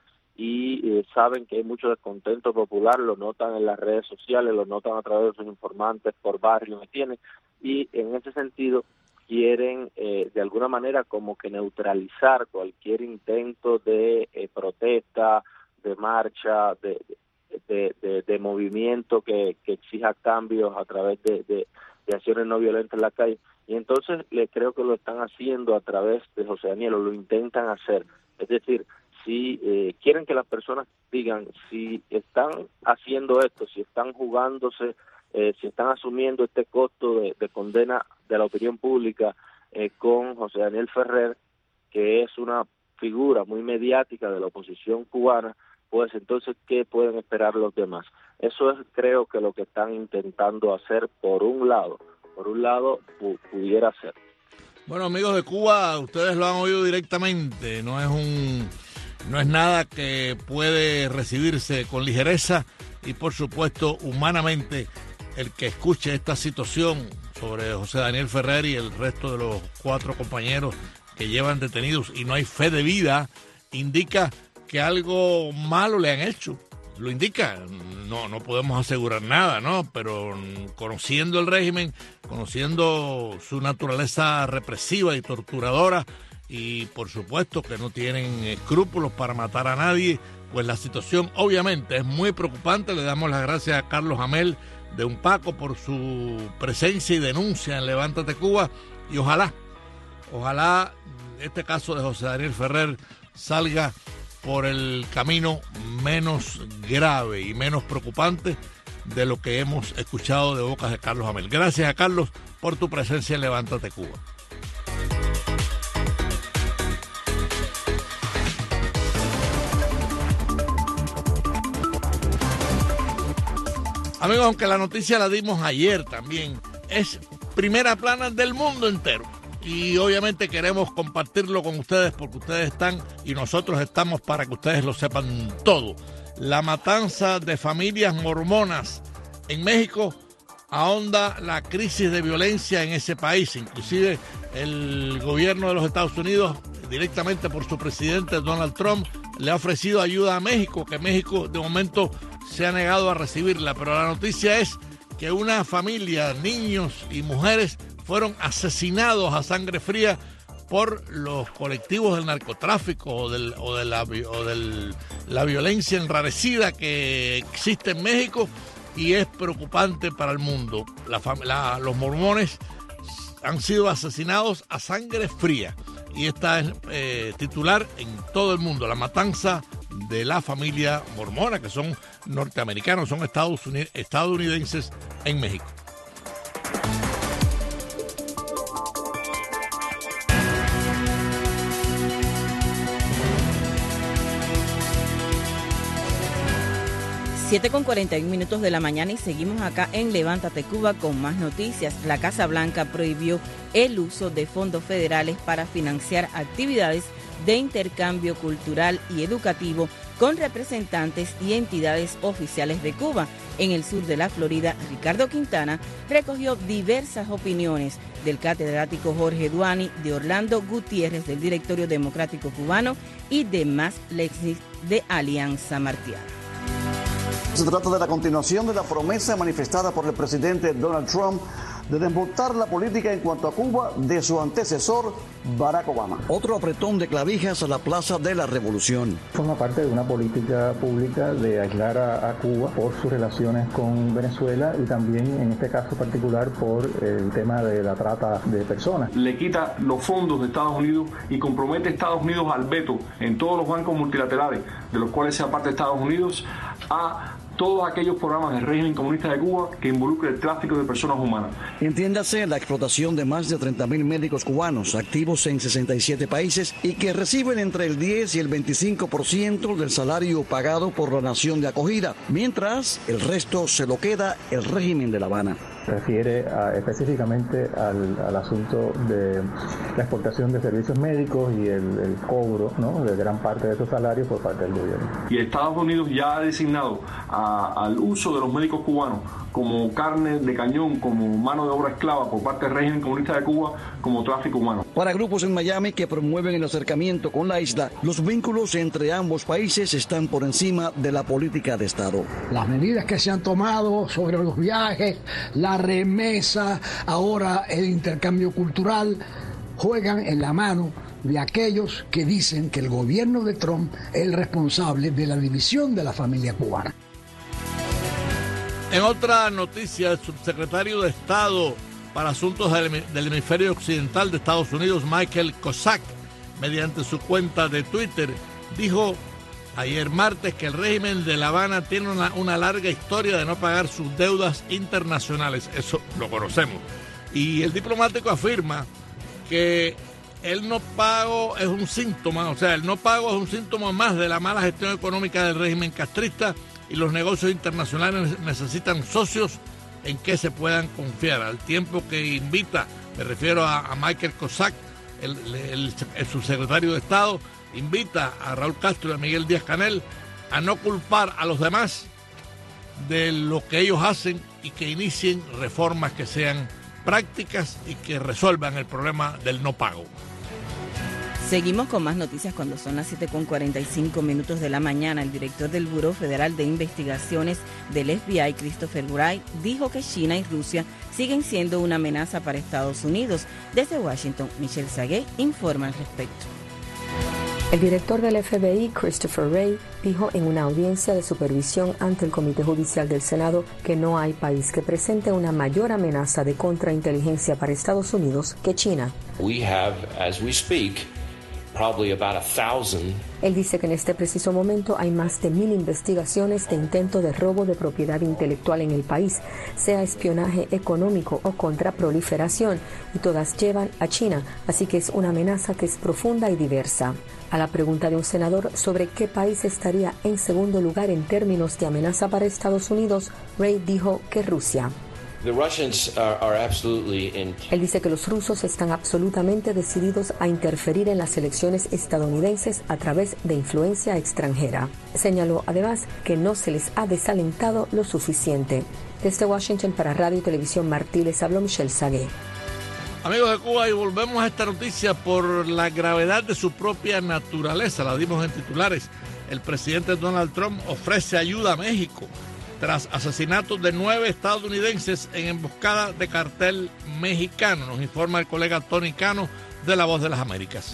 y eh, saben que hay mucho descontento popular, lo notan en las redes sociales, lo notan a través de sus informantes por barrio que tienen, y en ese sentido quieren eh, de alguna manera como que neutralizar cualquier intento de eh, protesta, de marcha, de, de, de, de movimiento que, que exija cambios a través de, de, de acciones no violentas en la calle. Y entonces le creo que lo están haciendo a través de José Daniel, o lo intentan hacer. Es decir, si eh, quieren que las personas digan, si están haciendo esto, si están jugándose, eh, si están asumiendo este costo de, de condena de la opinión pública eh, con José Daniel Ferrer, que es una figura muy mediática de la oposición cubana, pues entonces, ¿qué pueden esperar los demás? Eso es, creo que lo que están intentando hacer por un lado. Por un lado, pu- pudiera ser. Bueno, amigos de Cuba, ustedes lo han oído directamente. No es un, no es nada que puede recibirse con ligereza y, por supuesto, humanamente, el que escuche esta situación sobre José Daniel Ferrer y el resto de los cuatro compañeros que llevan detenidos y no hay fe de vida, indica que algo malo le han hecho. Lo indica, no, no podemos asegurar nada, ¿no? Pero conociendo el régimen, conociendo su naturaleza represiva y torturadora, y por supuesto que no tienen escrúpulos para matar a nadie, pues la situación obviamente es muy preocupante. Le damos las gracias a Carlos Amel de Unpaco por su presencia y denuncia en Levántate Cuba, y ojalá, ojalá este caso de José Daniel Ferrer salga por el camino menos grave y menos preocupante de lo que hemos escuchado de bocas de Carlos Amel. Gracias a Carlos por tu presencia en Levántate Cuba. Amigos, aunque la noticia la dimos ayer también, es primera plana del mundo entero. Y obviamente queremos compartirlo con ustedes porque ustedes están y nosotros estamos para que ustedes lo sepan todo. La matanza de familias mormonas en México ahonda la crisis de violencia en ese país. Inclusive el gobierno de los Estados Unidos, directamente por su presidente Donald Trump, le ha ofrecido ayuda a México, que México de momento se ha negado a recibirla. Pero la noticia es que una familia, niños y mujeres, fueron asesinados a sangre fría por los colectivos del narcotráfico o, del, o de, la, o de la violencia enrarecida que existe en México, y es preocupante para el mundo. La, la, los mormones han sido asesinados a sangre fría, y esta es eh, titular en todo el mundo: la matanza de la familia mormona, que son norteamericanos, son estadounidenses en México. siete con cuarenta y un minutos de la mañana y seguimos acá en Levántate Cuba con más noticias. La Casa Blanca prohibió el uso de fondos federales para financiar actividades de intercambio cultural y educativo con representantes y entidades oficiales de Cuba. En el sur de la Florida, Ricardo Quintana recogió diversas opiniones del catedrático Jorge Duani, de Orlando Gutiérrez del Directorio Democrático Cubano y de Max Lexis de Alianza Martiana. Se trata de la continuación de la promesa manifestada por el presidente Donald Trump de desmontar la política en cuanto a Cuba de su antecesor Barack Obama. Otro apretón de clavijas a la Plaza de la Revolución. Forma parte de una política pública de aislar a, a Cuba por sus relaciones con Venezuela y también en este caso particular por el tema de la trata de personas. Le quita los fondos de Estados Unidos y compromete a Estados Unidos al veto en todos los bancos multilaterales de los cuales sea parte de Estados Unidos a todos aquellos programas del régimen comunista de Cuba que involucren el tráfico de personas humanas. Entiéndase la explotación de más de treinta mil médicos cubanos activos en sesenta y siete países y que reciben entre el diez y el veinticinco por ciento del salario pagado por la nación de acogida, mientras el resto se lo queda el régimen de La Habana. Refiere a, específicamente al, al asunto de la exportación de servicios médicos y el, el cobro, ¿no?, de gran parte de esos salarios por parte del gobierno. Y Estados Unidos ya ha designado a, al uso de los médicos cubanos como carne de cañón, como mano de obra esclava por parte del régimen comunista de Cuba, como tráfico humano. Para grupos en Miami que promueven el acercamiento con la isla, los vínculos entre ambos países están por encima de la política de Estado. Las medidas que se han tomado sobre los viajes, la remesa, ahora el intercambio cultural, juegan en la mano de aquellos que dicen que el gobierno de Trump es el responsable de la división de la familia cubana. En otra noticia, el subsecretario de Estado para Asuntos del, del Hemisferio Occidental de Estados Unidos, Michael Kozak, mediante su cuenta de Twitter, dijo ayer martes que el régimen de La Habana tiene una, una larga historia de no pagar sus deudas internacionales. Eso lo conocemos. Y el diplomático afirma que el no pago es un síntoma, o sea, el no pago es un síntoma más de la mala gestión económica del régimen castrista, y los negocios internacionales necesitan socios en que se puedan confiar. Al tiempo que invita, me refiero a, a Michael Kozak, el, el, el subsecretario de Estado, invita a Raúl Castro y a Miguel Díaz-Canel a no culpar a los demás de lo que ellos hacen y que inicien reformas que sean prácticas y que resuelvan el problema del no pago. Seguimos con más noticias cuando son las siete con cuarenta y cinco minutos de la mañana. El director del Buró Federal de Investigaciones del F B I, Christopher Wray, dijo que China y Rusia siguen siendo una amenaza para Estados Unidos. Desde Washington, Michelle Sagué informa al respecto. El director del F B I, Christopher Wray, dijo en una audiencia de supervisión ante el Comité Judicial del Senado que no hay país que presente una mayor amenaza de contrainteligencia para Estados Unidos que China. We have, as we speak, probably about a thousand. Él dice que en este preciso momento hay más de mil investigaciones de intento de robo de propiedad intelectual en el país, sea espionaje económico o contra proliferación, y todas llevan a China, así que es una amenaza que es profunda y diversa. A la pregunta de un senador sobre qué país estaría en segundo lugar en términos de amenaza para Estados Unidos, Wray dijo que Rusia. The Russians are, are absolutely in... Él dice que los rusos están absolutamente decididos a interferir en las elecciones estadounidenses a través de influencia extranjera. Señaló además que no se les ha desalentado lo suficiente. Desde Washington para Radio y Televisión Martí les habló Michelle Sagué. Amigos de Cuba, y volvemos a esta noticia por la gravedad de su propia naturaleza. La dimos en titulares. El presidente Donald Trump ofrece ayuda a México tras asesinatos de nueve estadounidenses en emboscada de cartel mexicano. Nos informa el colega Tony Cano de La Voz de las Américas.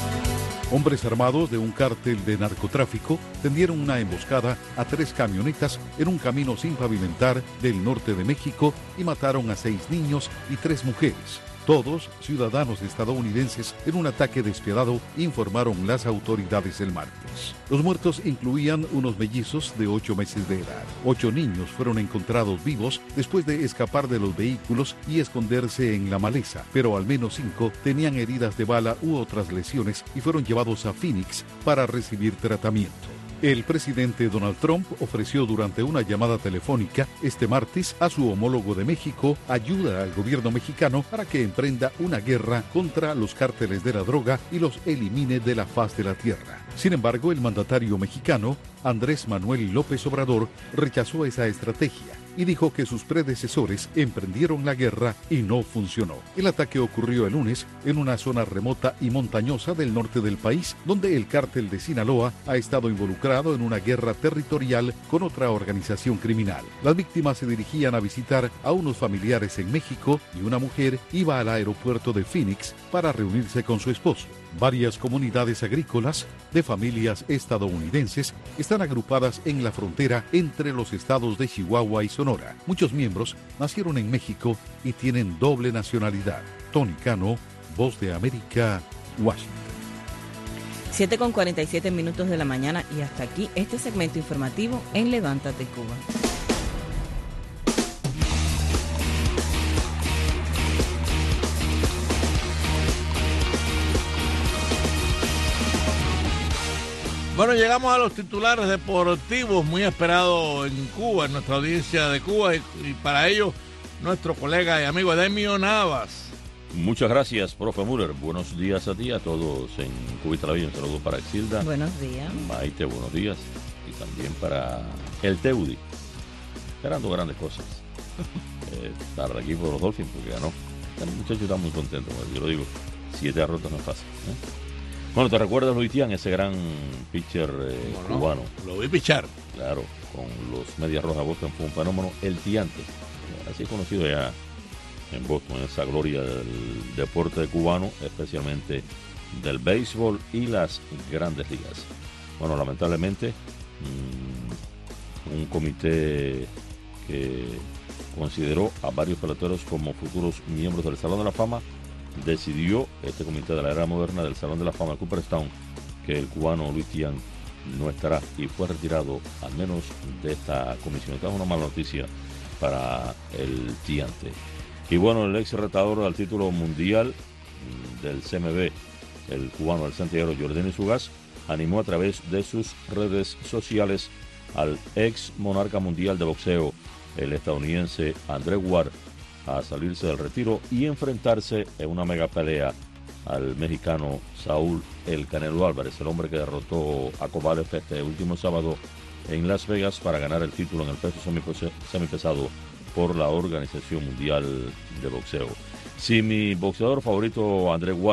Hombres armados de un cártel de narcotráfico tendieron una emboscada a tres camionetas en un camino sin pavimentar del norte de México y mataron a seis niños y tres mujeres. Todos ciudadanos estadounidenses en un ataque despiadado, informaron las autoridades el martes. Los muertos incluían unos mellizos de ocho meses de edad. Ocho niños fueron encontrados vivos después de escapar de los vehículos y esconderse en la maleza, pero al menos cinco tenían heridas de bala u otras lesiones y fueron llevados a Phoenix para recibir tratamiento. El presidente Donald Trump ofreció durante una llamada telefónica este martes a su homólogo de México ayuda al gobierno mexicano para que emprenda una guerra contra los cárteles de la droga y los elimine de la faz de la tierra. Sin embargo, el mandatario mexicano, Andrés Manuel López Obrador, rechazó esa estrategia y dijo que sus predecesores emprendieron la guerra y no funcionó. El ataque ocurrió el lunes en una zona remota y montañosa del norte del país, donde el cártel de Sinaloa ha estado involucrado en una guerra territorial con otra organización criminal. Las víctimas se dirigían a visitar a unos familiares en México y una mujer iba al aeropuerto de Phoenix para reunirse con su esposo. Varias comunidades agrícolas de familias estadounidenses están agrupadas en la frontera entre los estados de Chihuahua y Sonora. Muchos miembros nacieron en México y tienen doble nacionalidad. Tony Cano, Voz de América, Washington. siete con cuarenta y siete minutos de la mañana y hasta aquí este segmento informativo en Levántate Cuba. Bueno, llegamos a los titulares deportivos muy esperados en Cuba, en nuestra audiencia de Cuba, y, y para ello nuestro colega y amigo Edemio Navas. Muchas gracias, profe Müller. Buenos días a ti, a todos en Cuba y Televisión. Un saludo para Exilda. Buenos días. Maite, buenos días. Y también para el Teudi. Esperando grandes cosas. eh, para el equipo de los Dolphins, porque ganó. El muchacho está muy contento. Yo lo digo, siete derrotas no es fácil. ¿eh? Bueno, ¿te recuerdas Luis Tian, ese gran pitcher eh, no, cubano? Lo vi pichar. Claro, con los Medias Rojas Boston fue un fenómeno, el Tiante. Así es conocido ya en Boston, esa gloria del deporte cubano, especialmente del béisbol y las grandes ligas. Bueno, lamentablemente, mmm, un comité que consideró a varios peloteros como futuros miembros del Salón de la Fama decidió, este comité de la era moderna del Salón de la Fama de Cooperstown, que el cubano Luis Tian no estará y fue retirado al menos de esta comisión. Esta es una mala noticia para el Tiante. Y bueno, el ex retador al título mundial del C M B, el cubano del Santiago, Jordani Zugás, animó a través de sus redes sociales al ex monarca mundial de boxeo, el estadounidense Andre Ward, a salirse del retiro y enfrentarse en una mega pelea al mexicano Saúl El Canelo Álvarez, el hombre que derrotó a Kovalev este último sábado en Las Vegas para ganar el título en el peso semipesado por la Organización Mundial de Boxeo. Si mi boxeador favorito Andre Ward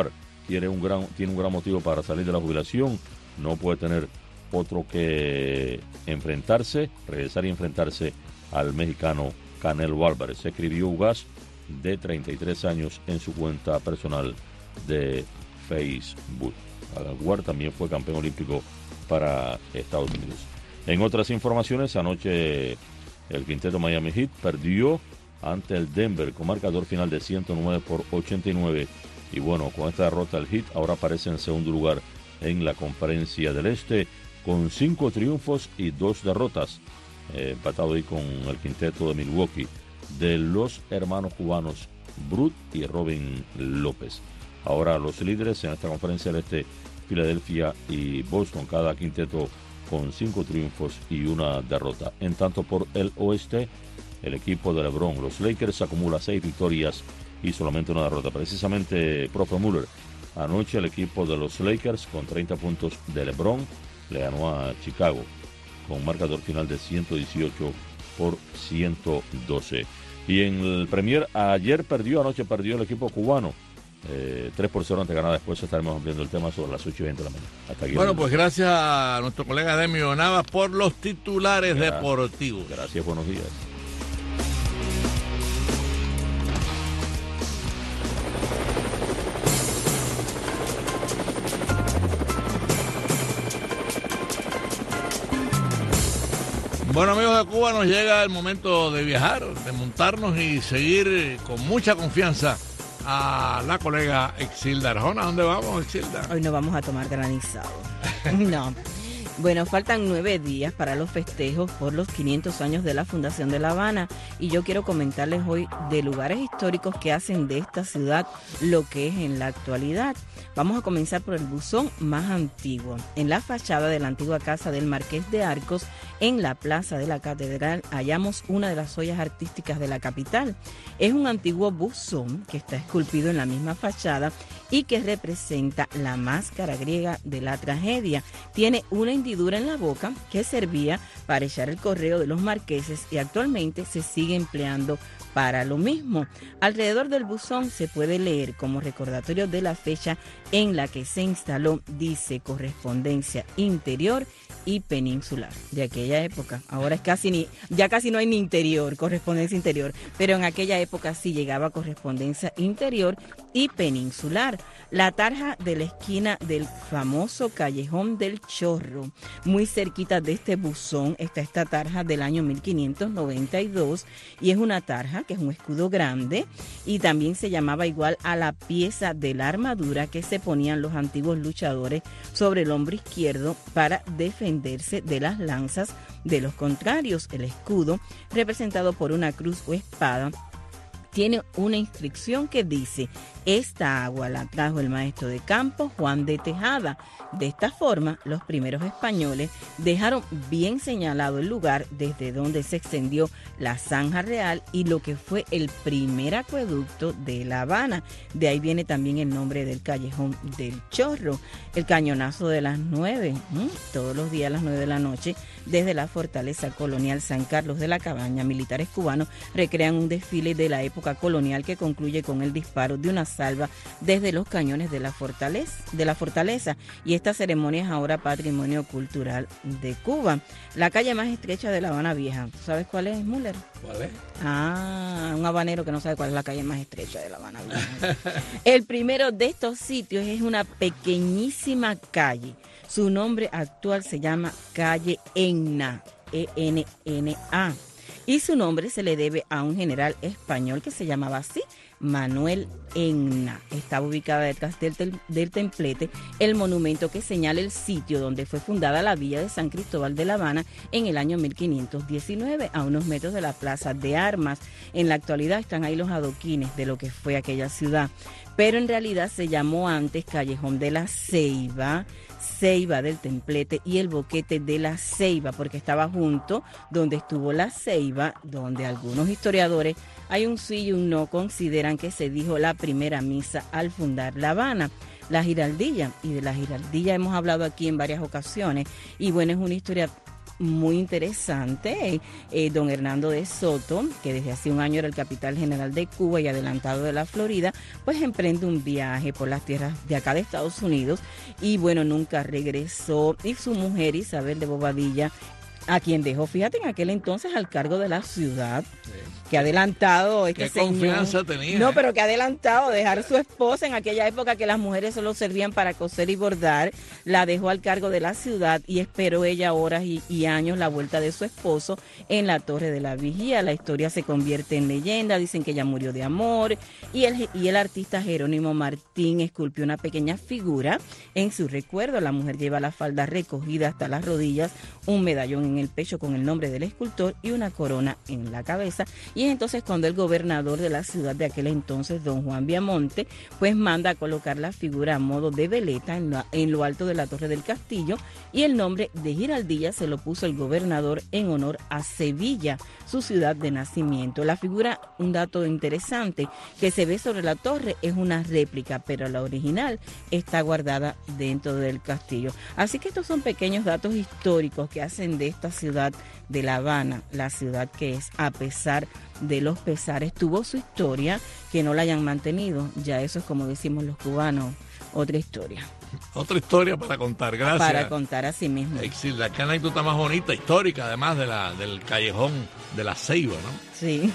tiene un gran, tiene un gran motivo para salir de la jubilación, no puede tener otro que enfrentarse, regresar y enfrentarse al mexicano Canelo Álvarez. Escribió Ugas, de treinta y tres años, en su cuenta personal de Facebook. Aguar también fue campeón olímpico para Estados Unidos. En otras informaciones, anoche el quinteto Miami Heat perdió ante el Denver con marcador final de ciento nueve por ochenta y nueve. Y bueno, con esta derrota el Heat ahora aparece en segundo lugar en la Conferencia del Este con cinco triunfos y dos derrotas, eh, empatado ahí con el quinteto de Milwaukee de los hermanos cubanos Brut y Robin López. Ahora los líderes en esta Conferencia del Este, Filadelfia y Boston, cada quinteto con cinco triunfos y una derrota. En tanto, por el oeste, el equipo de LeBron, los Lakers, acumula seis victorias y solamente una derrota. Precisamente, profe Muller, anoche el equipo de los Lakers, con treinta puntos de LeBron, le ganó a Chicago con marcador final de ciento dieciocho por ciento doce. Y en el Premier, ayer perdió, anoche perdió el equipo cubano. Eh, tres por cero ante Canadá. Después estaremos ampliando el tema sobre las ocho y veinte de la mañana. Hasta aquí. Bueno, pues gracias a nuestro colega Demio Navas por los titulares Gracias. deportivos. Gracias, buenos días. Bueno, amigos de Cuba, nos llega el momento de viajar, de montarnos y seguir con mucha confianza a la colega Exilda Arjona. ¿A dónde vamos, Exilda? Hoy no vamos a tomar granizado. No. Bueno, faltan nueve días para los festejos por los quinientos años de la Fundación de La Habana y yo quiero comentarles hoy de lugares históricos que hacen de esta ciudad lo que es en la actualidad. Vamos a comenzar por el buzón más antiguo. En la fachada de la antigua casa del Marqués de Arcos, en la plaza de la Catedral, hallamos una de las joyas artísticas de la capital. Es un antiguo buzón que está esculpido en la misma fachada y que representa la máscara griega de la tragedia. Tiene una hendidura en la boca que servía para echar el correo de los marqueses y actualmente se sigue empleando para lo mismo. Alrededor del buzón se puede leer como recordatorio de la fecha en la que se instaló, dice correspondencia interior y peninsular de aquella época. Ahora es casi ni, ya casi no hay ni interior, correspondencia interior, pero en aquella época sí llegaba correspondencia interior y peninsular. La tarja de la esquina del famoso Callejón del Chorro, muy cerquita de este buzón está esta tarja del año mil quinientos noventa y dos y es una tarja que es un escudo grande y también se llamaba igual a la pieza de la armadura que se ponían los antiguos luchadores sobre el hombro izquierdo para defenderse de las lanzas de los contrarios. El escudo, representado por una cruz o espada, tiene una inscripción que dice: esta agua la trajo el maestro de campo Juan de Tejada. De esta forma, los primeros españoles dejaron bien señalado el lugar desde donde se extendió la zanja real y lo que fue el primer acueducto de La Habana. De ahí viene también el nombre del Callejón del Chorro. El cañonazo de las nueve, ¿eh? todos los días a las nueve de la noche, desde la fortaleza colonial San Carlos de la Cabaña, militares cubanos recrean un desfile de la época colonial que concluye con el disparo de una salva desde los cañones de la fortaleza, de la fortaleza y esta ceremonia es ahora patrimonio cultural de Cuba. La calle más estrecha de La Habana Vieja, ¿tú sabes cuál es, Müller? ¿Cuál es? Ah, un habanero que no sabe cuál es la calle más estrecha de La Habana Vieja. El primero de estos sitios es una pequeñísima calle. Su nombre actual se llama Calle Enna, E N N A. Y su nombre se le debe a un general español que se llamaba así, Manuel Enna. Estaba ubicada detrás del, tel- del templete el monumento que señala el sitio donde fue fundada la villa de San Cristóbal de La Habana en el año mil quinientos diecinueve, a unos metros de la Plaza de Armas. En la actualidad están ahí los adoquines de lo que fue aquella ciudad, pero en realidad se llamó antes Callejón de la Ceiba, Ceiba del Templete y el Boquete de la Ceiba, porque estaba junto donde estuvo la Ceiba, donde algunos historiadores, hay un sí y un no, consideran que se dijo la primera misa al fundar La Habana. La Giraldilla, y de la Giraldilla hemos hablado aquí en varias ocasiones, y bueno, es una historia muy interesante. Eh, don Hernando de Soto, que desde hace un año era el capitán general de Cuba y adelantado de la Florida, pues emprende un viaje por las tierras de acá de Estados Unidos y bueno, nunca regresó. Y su mujer Isabel de Bobadilla, a quien dejó, fíjate, en aquel entonces al cargo de la ciudad, sí. que ha adelantado este ¿Qué señor. confianza tenía? No, eh? pero que ha adelantado dejar su esposa en aquella época que las mujeres solo servían para coser y bordar, la dejó al cargo de la ciudad y esperó ella horas y, y años la vuelta de su esposo en la Torre de la Vigía. La historia se convierte en leyenda, dicen que ella murió de amor y el, y el artista Jerónimo Martín esculpió una pequeña figura en su recuerdo. La mujer lleva la falda recogida hasta las rodillas, un medallón en el pecho con el nombre del escultor y una corona en la cabeza. Y es entonces cuando el gobernador de la ciudad de aquel entonces, don Juan Viamonte, pues manda a colocar la figura a modo de veleta en, la, en lo alto de la torre del castillo, y el nombre de Giraldilla se lo puso el gobernador en honor a Sevilla, su ciudad de nacimiento. La figura, un dato interesante, que se ve sobre la torre es una réplica, pero la original está guardada dentro del castillo. Así que estos son pequeños datos históricos que hacen de esta ciudad de La Habana la ciudad que es, a pesar de los pesares. Tuvo su historia, que no la hayan mantenido, ya eso es, como decimos los cubanos, otra historia. Otra historia para contar, gracias. Para contar a sí mismo. Exilda, qué anécdota más bonita, histórica, además de la del callejón de la Ceiba, ¿no? Sí.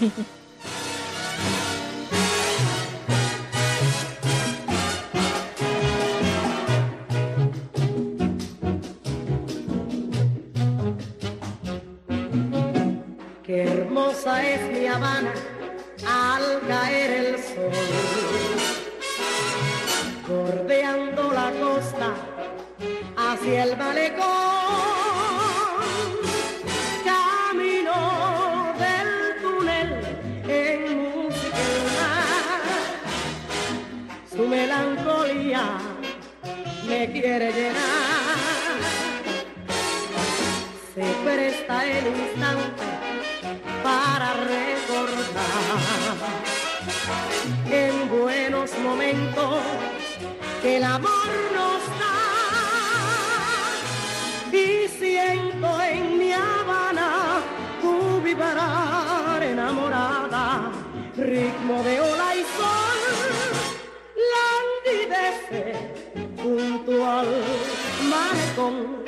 Qué hermosa es mi Habana al caer el sol, bordeando la costa hacia el malecón, camino del túnel en música, su melancolía me quiere llenar, se presta el instante para recordar en buenos momentos que el amor nos da, y siento en mi Habana tu vibrar enamorada, ritmo de ola y sol, languidece junto al malecón.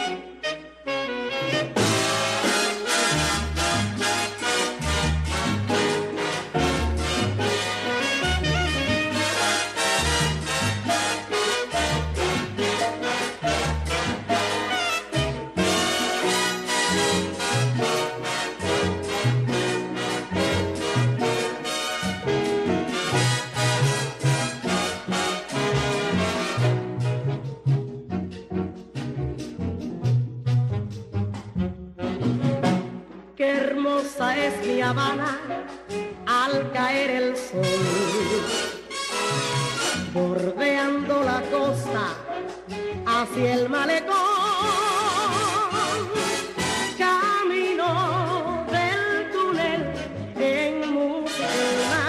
Es mi Habana al caer el sol, bordeando la costa hacia el malecón, camino del túnel en música,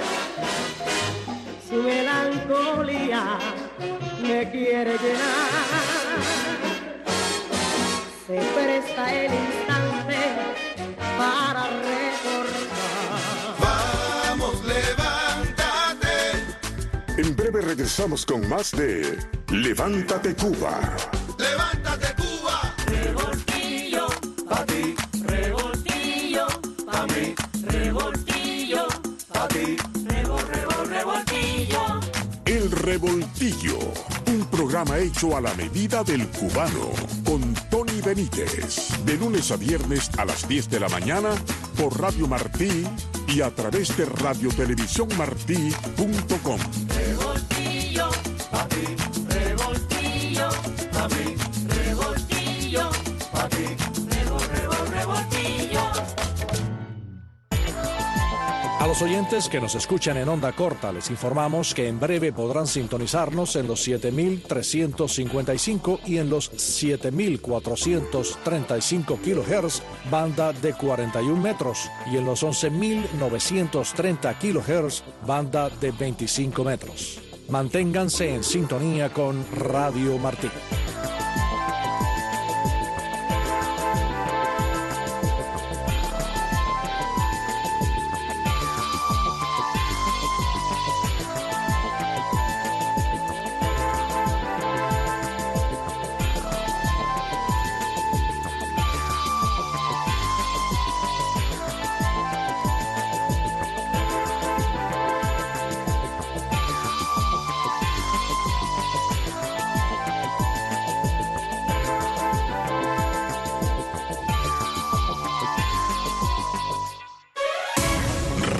su melancolía me quiere llenar, se presta el instante para recordar. Vamos, levántate. En breve regresamos con más de Levántate Cuba. Levántate Cuba. Revoltillo, pa' ti. Revoltillo, pa' mí. Revoltillo, pa' ti. Revol, revol, revoltillo. El Revoltillo, un programa hecho a la medida del cubano, con Tony Benítez, de lunes a viernes a las diez de la mañana por Radio Martí y a través de radio televisión martí punto com. Revoltillo, pa' ti. Revoltillo, pa' mí. Revoltillo, pa' ti. Revol, revol, revoltillo. A los oyentes que nos escuchan en onda corta les informamos que en breve podrán sintonizarnos en los siete mil trescientos cincuenta y cinco y en los siete mil cuatrocientos treinta y cinco kilohertz, banda de cuarenta y un metros, y en los once mil novecientos treinta kilohertz, banda de veinticinco metros. Manténganse en sintonía con Radio Martí.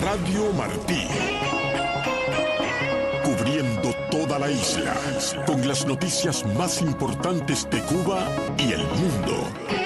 Radio Martí. Cubriendo toda la isla con las noticias más importantes de Cuba y el mundo.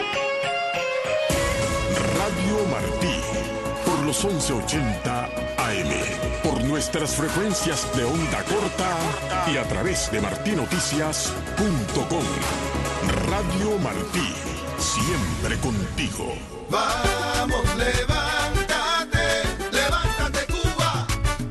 Radio Martí, por los once ochenta A M, por nuestras frecuencias de onda corta y a través de martí noticias punto com. Radio Martí, siempre contigo. Vamos, levántate, levántate Cuba.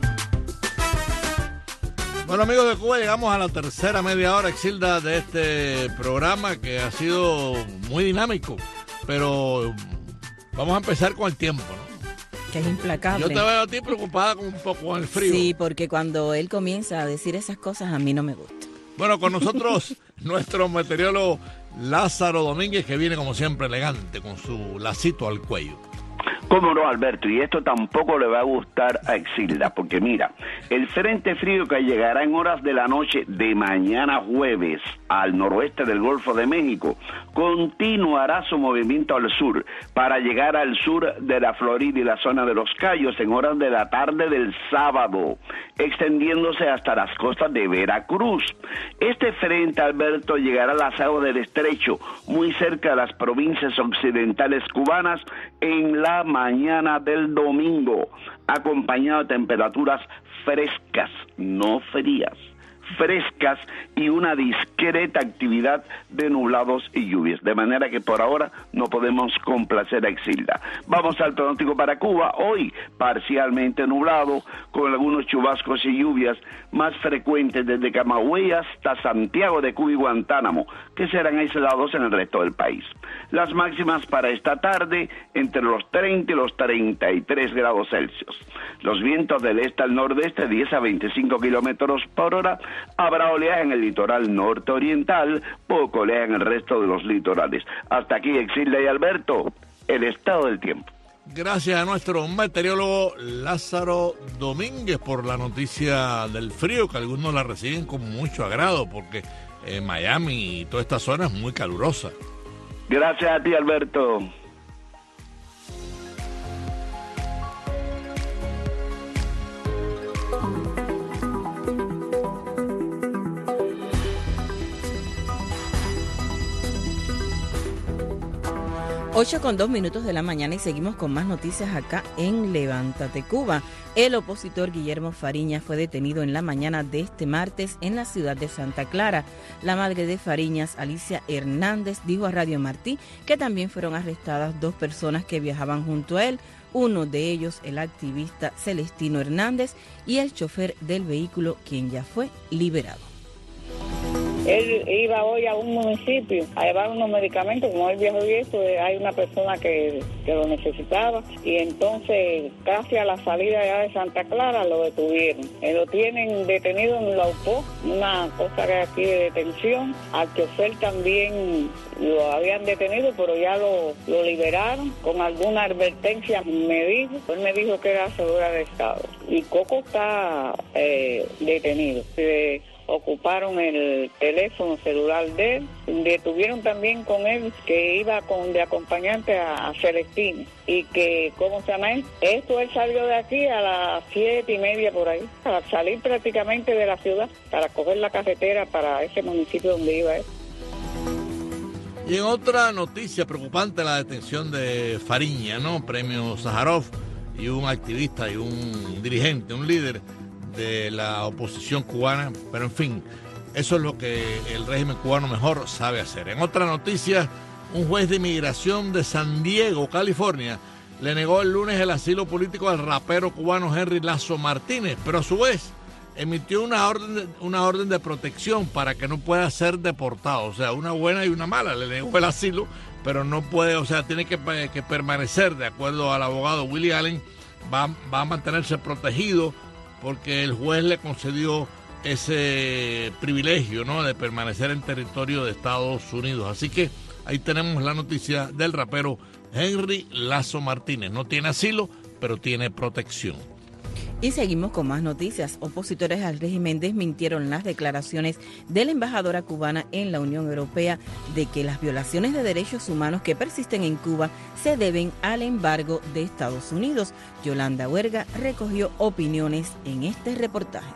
Bueno, amigos de Cuba, llegamos a la tercera media hora, Exilda, de este programa que ha sido muy dinámico, pero vamos a empezar con el tiempo, ¿no? Que es implacable. Yo te veo a ti preocupada con un poco con el frío. Sí, porque cuando él comienza a decir esas cosas a mí no me gusta. Bueno, con nosotros nuestro meteorólogo Lázaro Domínguez, que viene como siempre elegante con su lacito al cuello. Cómo no, Alberto, y esto tampoco le va a gustar a Exilda, porque mira, el frente frío que llegará en horas de la noche de mañana jueves al noroeste del Golfo de México continuará su movimiento al sur para llegar al sur de la Florida y la zona de los Cayos en horas de la tarde del sábado, extendiéndose hasta las costas de Veracruz. Este frente, Alberto, llegará a las aguas del estrecho, muy cerca de las provincias occidentales cubanas en la mañana del domingo, acompañado de temperaturas frescas, no frías, frescas y una discreta actividad de nublados y lluvias, de manera que por ahora no podemos complacer a Exilda. Vamos al pronóstico para Cuba. Hoy parcialmente nublado, con algunos chubascos y lluvias más frecuentes desde Camagüey hasta Santiago de Cuba y Guantánamo, que serán aislados en el resto del país. Las máximas para esta tarde entre los treinta y los treinta y tres grados Celsius. Los vientos del este al nordeste diez a veinticinco kilómetros por hora. Habrá oleaje en el litoral norte-oriental, poco oleaje en el resto de los litorales. Hasta aquí, Exilda y Alberto, el estado del tiempo. Gracias a nuestro meteorólogo Lázaro Domínguez por la noticia del frío, que algunos la reciben con mucho agrado, porque eh, Miami y toda esta zona es muy calurosa. Gracias a ti, Alberto. ocho con dos minutos de la mañana y seguimos con más noticias acá en Levántate Cuba. El opositor Guillermo Fariñas fue detenido en la mañana de este martes en la ciudad de Santa Clara. La madre de Fariñas, Alicia Hernández, dijo a Radio Martí que también fueron arrestadas dos personas que viajaban junto a él, uno de ellos el activista Celestino Hernández y el chofer del vehículo, quien ya fue liberado. Él iba hoy a un municipio a llevar unos medicamentos, como él viajó y eso, hay una persona que, que lo necesitaba, y entonces casi a la salida ya de Santa Clara lo detuvieron. Eh, lo tienen detenido en la U P O, una cosa que hay aquí de detención. Al chofer también lo habían detenido, pero ya lo, lo liberaron con alguna advertencia, me dijo. Él me dijo que era seguridad de Estado. Y Coco está eh, detenido. Eh, Ocuparon el teléfono celular de él, detuvieron también con él que iba con de acompañante a, a Celestino y que, ¿cómo se llama él? Esto él salió de aquí a las siete y media por ahí, para salir prácticamente de la ciudad, para coger la carretera para ese municipio donde iba él. Y en otra noticia preocupante, la detención de Fariñas, ¿no? Premio Sájarov, y un activista y un dirigente, un líder de la oposición cubana, pero en fin, eso es lo que el régimen cubano mejor sabe hacer. En otra noticia, un juez de inmigración de San Diego, California, le negó el lunes el asilo político al rapero cubano Henry Lazo Martínez, pero a su vez emitió una orden de, una orden de protección para que no pueda ser deportado, o sea, una buena y una mala. Le negó el asilo, pero no puede, o sea, tiene que, que permanecer, de acuerdo al abogado Willie Allen, va, va a mantenerse protegido porque el juez le concedió ese privilegio, ¿no?, de permanecer en territorio de Estados Unidos. Así que ahí tenemos la noticia del rapero Henry Lazo Martínez. No tiene asilo, pero tiene protección. Y seguimos con más noticias. Opositores al régimen desmintieron las declaraciones de la embajadora cubana en la Unión Europea de que las violaciones de derechos humanos que persisten en Cuba se deben al embargo de Estados Unidos. Yolanda Huerga recogió opiniones en este reportaje.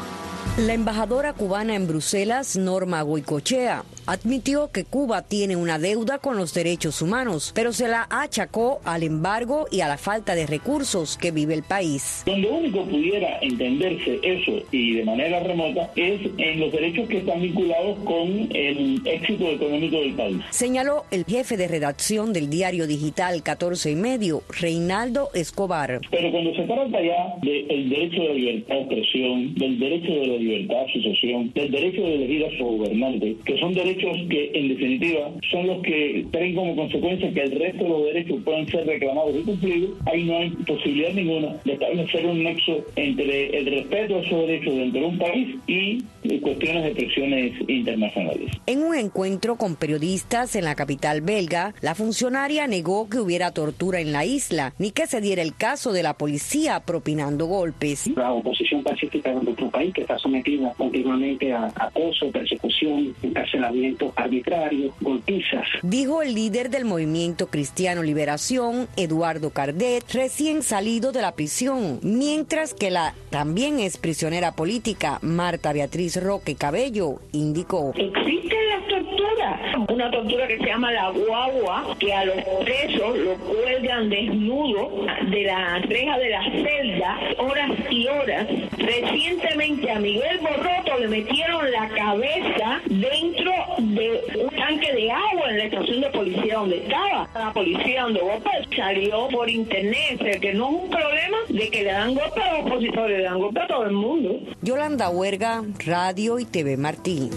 La embajadora cubana en Bruselas, Norma Goicoechea, admitió que Cuba tiene una deuda con los derechos humanos, pero se la achacó al embargo y a la falta de recursos que vive el país. Donde único pudiera entenderse eso y de manera remota es en los derechos que están vinculados con el éxito económico del país. Señaló el jefe de redacción del diario digital catorce y medio, Reinaldo Escobar. Pero cuando se trata ya del derecho de libertad de expresión, del derecho de la libertad de asociación, del derecho de elegir a su gobernante, que son derechos que en definitiva son los que traen como consecuencia que el resto de los derechos puedan ser reclamados y cumplidos, ahí no hay posibilidad ninguna de establecer un nexo entre el respeto a esos derechos dentro de un país y cuestiones de presiones internacionales. En un encuentro con periodistas en la capital belga, la funcionaria negó que hubiera tortura en la isla, ni que se diera el caso de la policía propinando golpes. La oposición pacífica de nuestro país, que está sometida continuamente a acoso, persecución, encarcelamiento arbitrario, golpizas. Dijo el líder del Movimiento Cristiano Liberación, Eduardo Cardet, recién salido de la prisión, mientras que la también es prisionera política, Marta Beatriz Roque Cabello, indicó: existe la tortura, una tortura que se llama la guagua, que a los presos lo cuelgan desnudo de la reja de la celda horas y horas. Recientemente a Miguel Borroto le metieron la cabeza dentro de un tanque de agua en la estación de policía donde estaba. La policía dando golpes salió por internet, o sea, que no es un problema de que le dan golpes a los opositores, le dan golpes a todo el mundo. Yolanda Huerga, Radio y T V Martí.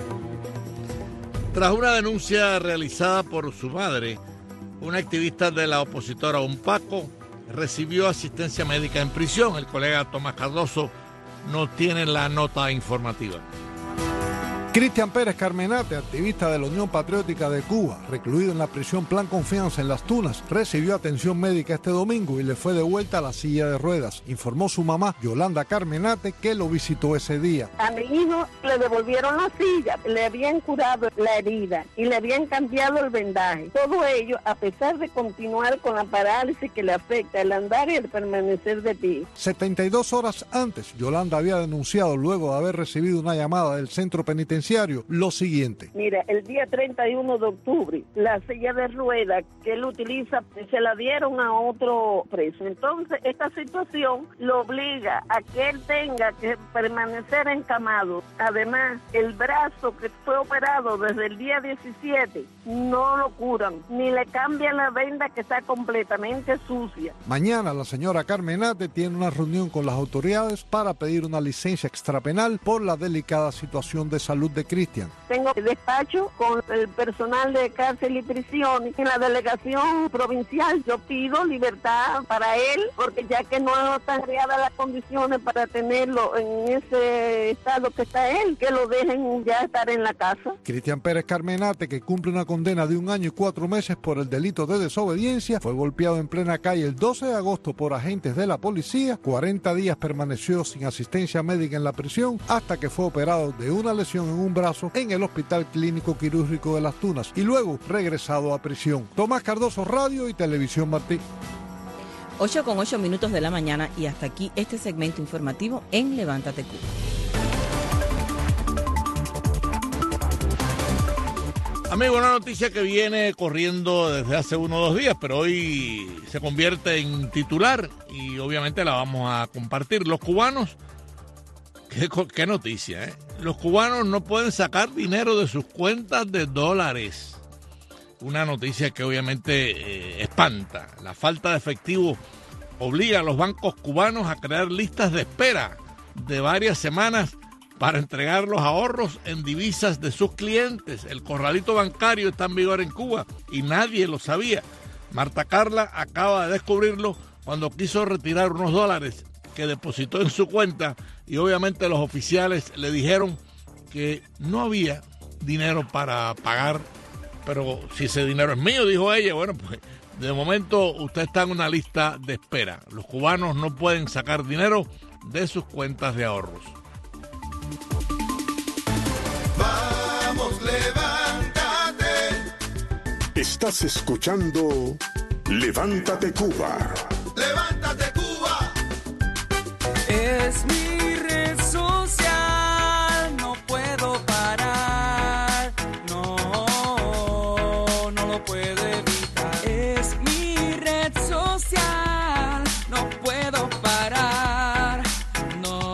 Tras una denuncia realizada por su madre, una activista de la opositora UNPACO recibió asistencia médica en prisión. El colega Tomás Cardoso no tiene la nota informativa. Cristian Pérez Carmenate, activista de la Unión Patriótica de Cuba, recluido en la prisión Plan Confianza en Las Tunas, recibió atención médica este domingo y le fue devuelta a la silla de ruedas. Informó su mamá, Yolanda Carmenate, que lo visitó ese día. A mi hijo le devolvieron la silla, le habían curado la herida y le habían cambiado el vendaje. Todo ello a pesar de continuar con la parálisis que le afecta el andar y el permanecer de pie. setenta y dos horas antes, Yolanda había denunciado, luego de haber recibido una llamada del centro penitenciario, lo siguiente. Mira, el día treinta y uno de octubre, la silla de ruedas que él utiliza se la dieron a otro preso. Entonces, esta situación lo obliga a que él tenga que permanecer encamado. Además, el brazo que fue operado desde el día diecisiete no lo curan, ni le cambian la venda que está completamente sucia. Mañana la señora Carmenate tiene una reunión con las autoridades para pedir una licencia extrapenal por la delicada situación de salud de Cristian. Tengo despacho con el personal de cárcel y prisión. En la delegación provincial yo pido libertad para él, porque ya que no están creadas las condiciones para tenerlo en ese estado que está él, que lo dejen ya estar en la casa. Cristian Pérez Carmenate, que cumple una condena de un año y cuatro meses por el delito de desobediencia, fue golpeado en plena calle el doce de agosto por agentes de la policía. cuarenta días permaneció sin asistencia médica en la prisión hasta que fue operado de una lesión en un brazo en el Hospital Clínico Quirúrgico de Las Tunas y luego regresado a prisión. Tomás Cardoso, Radio y Televisión Martí. ocho con ocho minutos de la mañana y hasta aquí este segmento informativo en Levántate Cuba. Amigo, una noticia que viene corriendo desde hace uno o dos días, pero hoy se convierte en titular y obviamente la vamos a compartir. Los cubanos, qué, qué noticia, ¿eh? Los cubanos no pueden sacar dinero de sus cuentas de dólares. Una noticia que obviamente eh, espanta. La falta de efectivo obliga a los bancos cubanos a crear listas de espera de varias semanas para entregar los ahorros en divisas de sus clientes. El corralito bancario está en vigor en Cuba y nadie lo sabía. Marta Carla acaba de descubrirlo cuando quiso retirar unos dólares que depositó en su cuenta y obviamente los oficiales le dijeron que no había dinero para pagar. Pero si ese dinero es mío, dijo ella, bueno, pues De momento, usted está en una lista de espera. Los cubanos no pueden sacar dinero de sus cuentas de ahorros. Vamos, levántate. Estás escuchando Levántate Cuba. Levántate Cuba. Es mi red social, no puedo parar, no, no lo puedo evitar. Es mi red social, no puedo parar, no,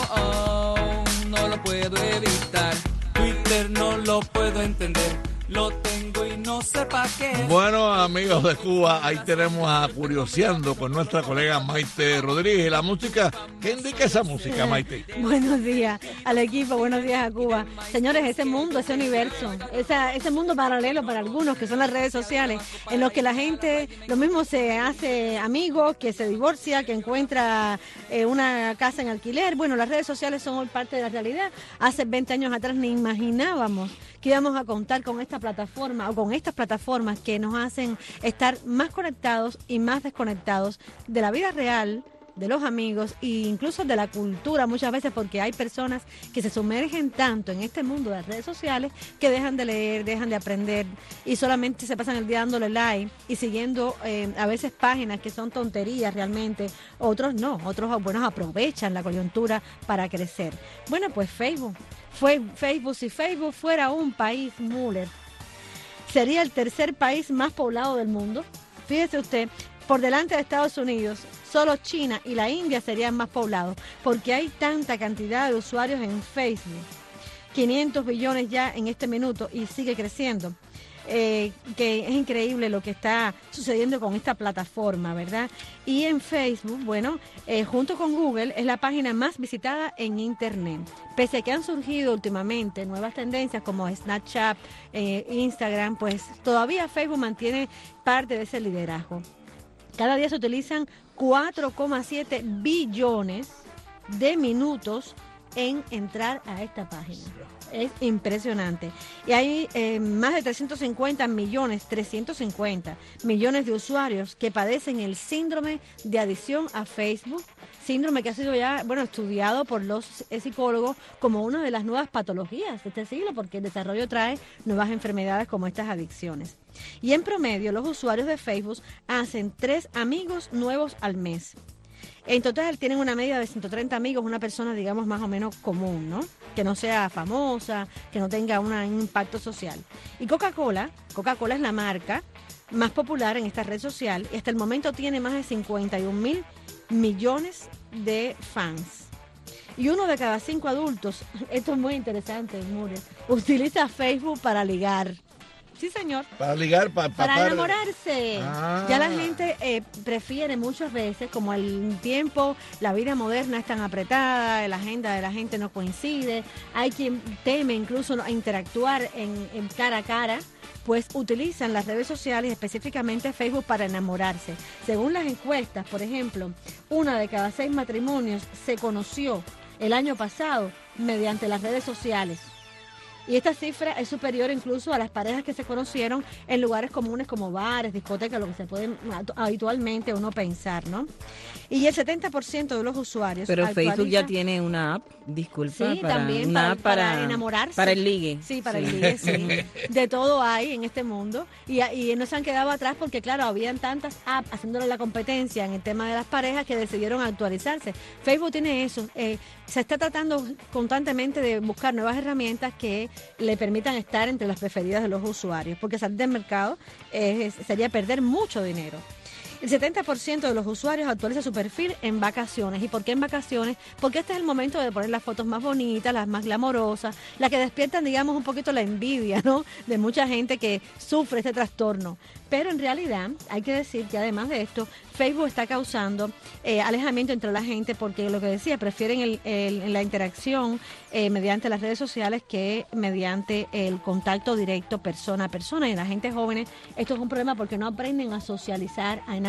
no lo puedo evitar. Twitter no lo puedo entender, lo tengo y no sé pa' qué. Bueno, amigos de Cuba, ahí tenemos a Curioseando con nuestra colega Maite Rodríguez. La música, ¿qué indica esa música, Maite? Buenos días al equipo, buenos días a Cuba. Señores, ese mundo, ese universo, esa, ese mundo paralelo para algunos que son las redes sociales, en los que la gente, lo mismo se hace amigos, que se divorcia, que encuentra eh, una casa en alquiler. Bueno, las redes sociales son hoy parte de la realidad. Hace veinte años atrás ni imaginábamos que íbamos a contar con esta plataforma o con estas plataformas que nos hacen estar más conectados y más desconectados de la vida real, de los amigos e incluso de la cultura muchas veces, porque hay personas que se sumergen tanto en este mundo de las redes sociales que dejan de leer, dejan de aprender y solamente se pasan el día dándole like y siguiendo eh, a veces páginas que son tonterías realmente, otros no, otros bueno, aprovechan la coyuntura para crecer. Bueno, pues Facebook, fue Facebook, si Facebook fuera un país, Müller, sería el tercer país más poblado del mundo. Fíjese usted, por delante de Estados Unidos, solo China y la India serían más poblados, porque hay tanta cantidad de usuarios en Facebook, quinientos billones ya en este minuto y sigue creciendo. Eh, que es increíble lo que está sucediendo con esta plataforma, ¿verdad? Y en Facebook, bueno, eh, junto con Google, es la página más visitada en Internet. Pese a que han surgido últimamente nuevas tendencias como Snapchat, eh, Instagram, pues todavía Facebook mantiene parte de ese liderazgo. Cada día se utilizan cuatro coma siete billones de minutos en entrar a esta página. Es impresionante. Y hay eh, más de trescientos cincuenta millones, trescientos cincuenta millones de usuarios que padecen el síndrome de adicción a Facebook, síndrome que ha sido ya, bueno, estudiado por los psicólogos como una de las nuevas patologías de este siglo, porque el desarrollo trae nuevas enfermedades como estas adicciones. Y en promedio, los usuarios de Facebook hacen tres amigos nuevos al mes. En total tienen una media de ciento treinta amigos, una persona, digamos, más o menos común, ¿no? Que no sea famosa, que no tenga una, un impacto social. Y Coca-Cola, Coca-Cola es la marca más popular en esta red social y hasta el momento tiene más de cincuenta y un mil millones de fans. Y uno de cada cinco adultos, esto es muy interesante, Muriel, utiliza Facebook para ligar. Sí, señor. Para ligar, para... Para, para enamorarse. Ah. Ya la gente eh, prefiere muchas veces, como el tiempo, la vida moderna es tan apretada, la agenda de la gente no coincide, hay quien teme incluso no, interactuar en, en cara a cara, pues utilizan las redes sociales, específicamente Facebook, para enamorarse. Según las encuestas, por ejemplo, una de cada seis matrimonios se conoció el año pasado mediante las redes sociales. Y esta cifra es superior incluso a las parejas que se conocieron en lugares comunes como bares, discotecas, lo que se puede habitualmente uno pensar, ¿no? Y el setenta por ciento de los usuarios... Pero actualiza... Facebook ya tiene una app, disculpa, sí, para, también una para, app para, para enamorarse. Para el ligue. Sí, para sí. el ligue, sí. De todo hay en este mundo. Y, y no se han quedado atrás porque, claro, habían tantas apps haciéndole la competencia en el tema de las parejas que decidieron actualizarse. Facebook tiene eso. Eh, se está tratando constantemente de buscar nuevas herramientas que le permitan estar entre las preferidas de los usuarios, porque salir del mercado eh, sería perder mucho dinero. El setenta por ciento de los usuarios actualiza su perfil en vacaciones. ¿Y por qué en vacaciones? Porque este es el momento de poner las fotos más bonitas, las más glamorosas, las que despiertan, digamos, un poquito la envidia, ¿no?, de mucha gente que sufre este trastorno. Pero en realidad hay que decir que además de esto, Facebook está causando eh, alejamiento entre la gente porque lo que decía, prefieren el, el, la interacción eh, mediante las redes sociales que mediante el contacto directo persona a persona. Y la gente joven, esto es un problema porque no aprenden a socializar, a enamorar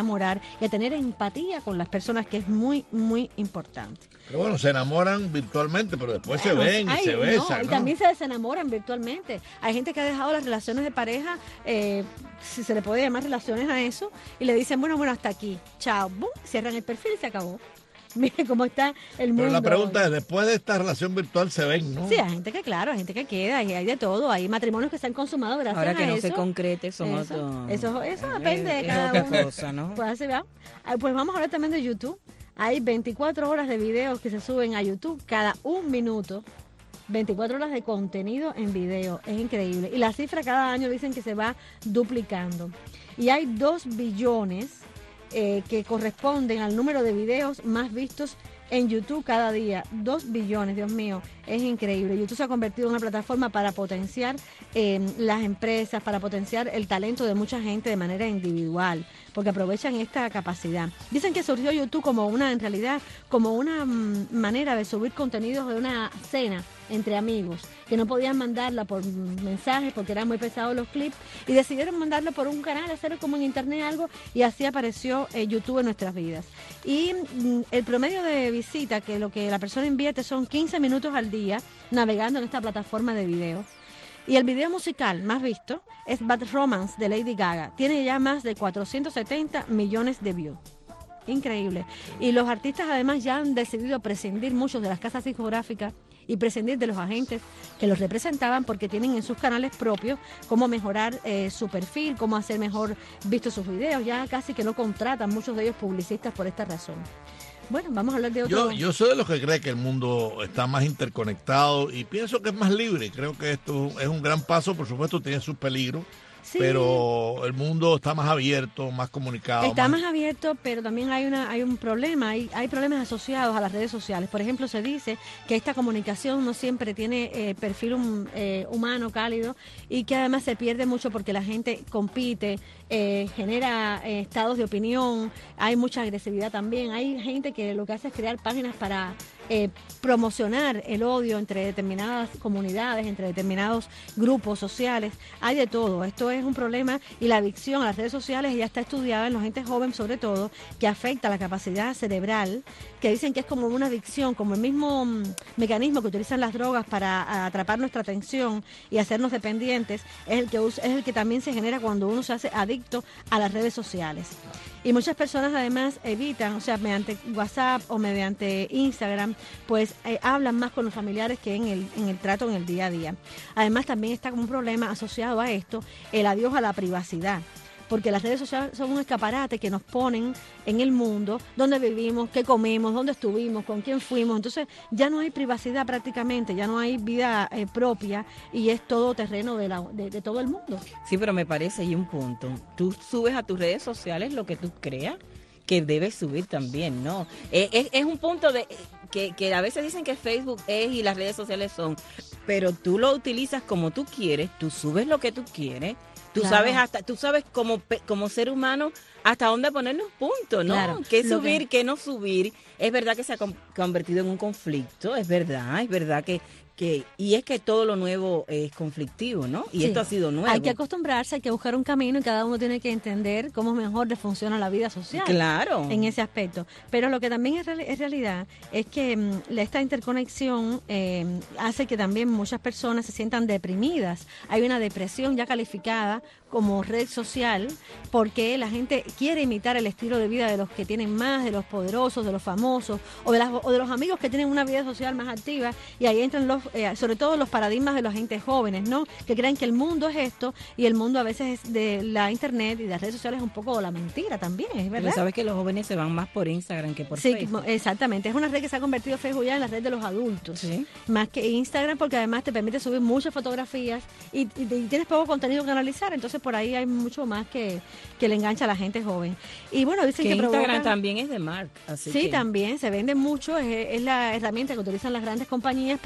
enamorar y a tener empatía con las personas, que es muy, muy importante. Pero bueno, se enamoran virtualmente, pero después Bueno, se ven y ay, se no, besan, y ¿no? también se desenamoran virtualmente. Hay gente que ha dejado las relaciones de pareja, eh, si se le puede llamar relaciones a eso, y le dicen, bueno, bueno, hasta aquí, chao, boom, cierran el perfil y se acabó. Mire cómo está el mundo. Pero la pregunta es, después de esta relación virtual se ven, ¿no? Sí, hay gente que, claro, hay gente que queda, y hay de todo. Hay matrimonios que se han consumado gracias Ahora que a no eso. se concrete, son eso, otro- eso, eso es- depende de es cada otra uno. cosa, ¿no? Pues, así, ¿verdad? Ah, pues vamos a hablar también de YouTube. Hay veinticuatro horas de videos que se suben a YouTube cada un minuto. veinticuatro horas de contenido en video. Es increíble. Y la cifra cada año dicen que se va duplicando. Y hay dos billones eh, que corresponden al número de videos más vistos en YouTube cada día. Dos billones, Dios mío, es increíble. YouTube se ha convertido en una plataforma para potenciar eh, las empresas, para potenciar el talento de mucha gente de manera individual, porque aprovechan esta capacidad. Dicen que surgió YouTube como una, en realidad, como una mm, manera de subir contenidos de una cena entre amigos, que no podían mandarla por mensajes porque eran muy pesados los clips, y decidieron mandarla por un canal, hacer como en internet algo, y así apareció eh, YouTube en nuestras vidas. Y mm, el promedio de visita, que lo que la persona invierte son quince minutos al día navegando en esta plataforma de video. Y el video musical más visto es Bad Romance de Lady Gaga. Tiene ya más de cuatrocientos setenta millones de views. Increíble. Y los artistas además ya han decidido prescindir muchos de las casas discográficas y prescindir de los agentes que los representaban, porque tienen en sus canales propios cómo mejorar eh, su perfil, cómo hacer mejor vistos sus videos. Ya casi que no contratan muchos de ellos publicistas por esta razón. Bueno, vamos a hablar de otro. Yo, yo soy de los que cree que el mundo está más interconectado y pienso que es más libre. Creo que esto es un gran paso, por supuesto tiene sus peligros, Sí. pero el mundo está más abierto, más comunicado. Está más abierto, pero también hay una hay un problema, hay, hay problemas asociados a las redes sociales. Por ejemplo, se dice que esta comunicación no siempre tiene eh, perfil hum- eh, humano, cálido, y que además se pierde mucho porque la gente compite, eh, genera eh, estados de opinión, hay mucha agresividad también. Hay gente que lo que hace es crear páginas para eh, promocionar el odio entre determinadas comunidades, entre determinados grupos sociales. Hay de todo. Esto es un problema, y la adicción a las redes sociales ya está estudiada en los gente joven, sobre todo, que afecta la capacidad cerebral, que dicen que es como una adicción, como el mismo mm, mecanismo que utilizan las drogas para atrapar nuestra atención y hacernos dependientes, es el que us- es el que también se genera cuando uno se hace adicto a las redes sociales. Y muchas personas además evitan, o sea, mediante WhatsApp o mediante Instagram, pues eh, hablan más con los familiares que en el, en el trato en el día a día. Además también está como un problema asociado a esto, el adiós a la privacidad. Porque las redes sociales son un escaparate que nos ponen en el mundo, dónde vivimos, qué comemos, dónde estuvimos, con quién fuimos. Entonces ya no hay privacidad prácticamente, ya no hay vida eh, propia, y es todo terreno de, la, de, de todo el mundo. Sí, pero me parece, y un punto. Tú subes a tus redes sociales lo que tú creas que debes subir también, ¿no? Es, es, es un punto de que, que a veces dicen que Facebook es y las redes sociales son, pero tú lo utilizas como tú quieres, tú subes lo que tú quieres. Tú Claro. sabes hasta, tú sabes como, pe- como ser humano hasta dónde ponerle un punto, ¿no? Claro. Qué Lo subir, que- qué no subir. Es verdad que se ha con- convertido en un conflicto, es verdad, es verdad que, que, y es que todo lo nuevo es conflictivo, ¿no? Y Sí. esto ha sido nuevo. Hay que acostumbrarse, hay que buscar un camino, y cada uno tiene que entender cómo mejor le funciona la vida social. Claro. En ese aspecto. Pero lo que también es, real- es realidad es que mm, la- esta interconexión eh, hace que también muchas personas se sientan deprimidas. Hay una depresión ya calificada como red social, porque la gente quiere imitar el estilo de vida de los que tienen más, de los poderosos, de los famosos, o de, las, o de los amigos que tienen una vida social más activa, y ahí entran los, eh, sobre todo los paradigmas de los gente jóvenes, ¿no? Que creen que el mundo es esto, y el mundo a veces es de la internet y de las redes sociales es un poco la mentira también, es Pero verdad. sabes que los jóvenes se van más por Instagram que por Sí, Facebook. exactamente. Es una red que se ha convertido Facebook ya en la red de los adultos. Más que Instagram, porque además te permite subir muchas fotografías y, y- y tienes poco contenido que analizar. Entonces por ahí hay mucho más que, que le engancha a la gente joven. Y bueno, dicen Que que, Instagram provocan- también es de Mark. Así Sí, que- también se vende mucho. Es, es la herramienta que utilizan las grandes compañías para vender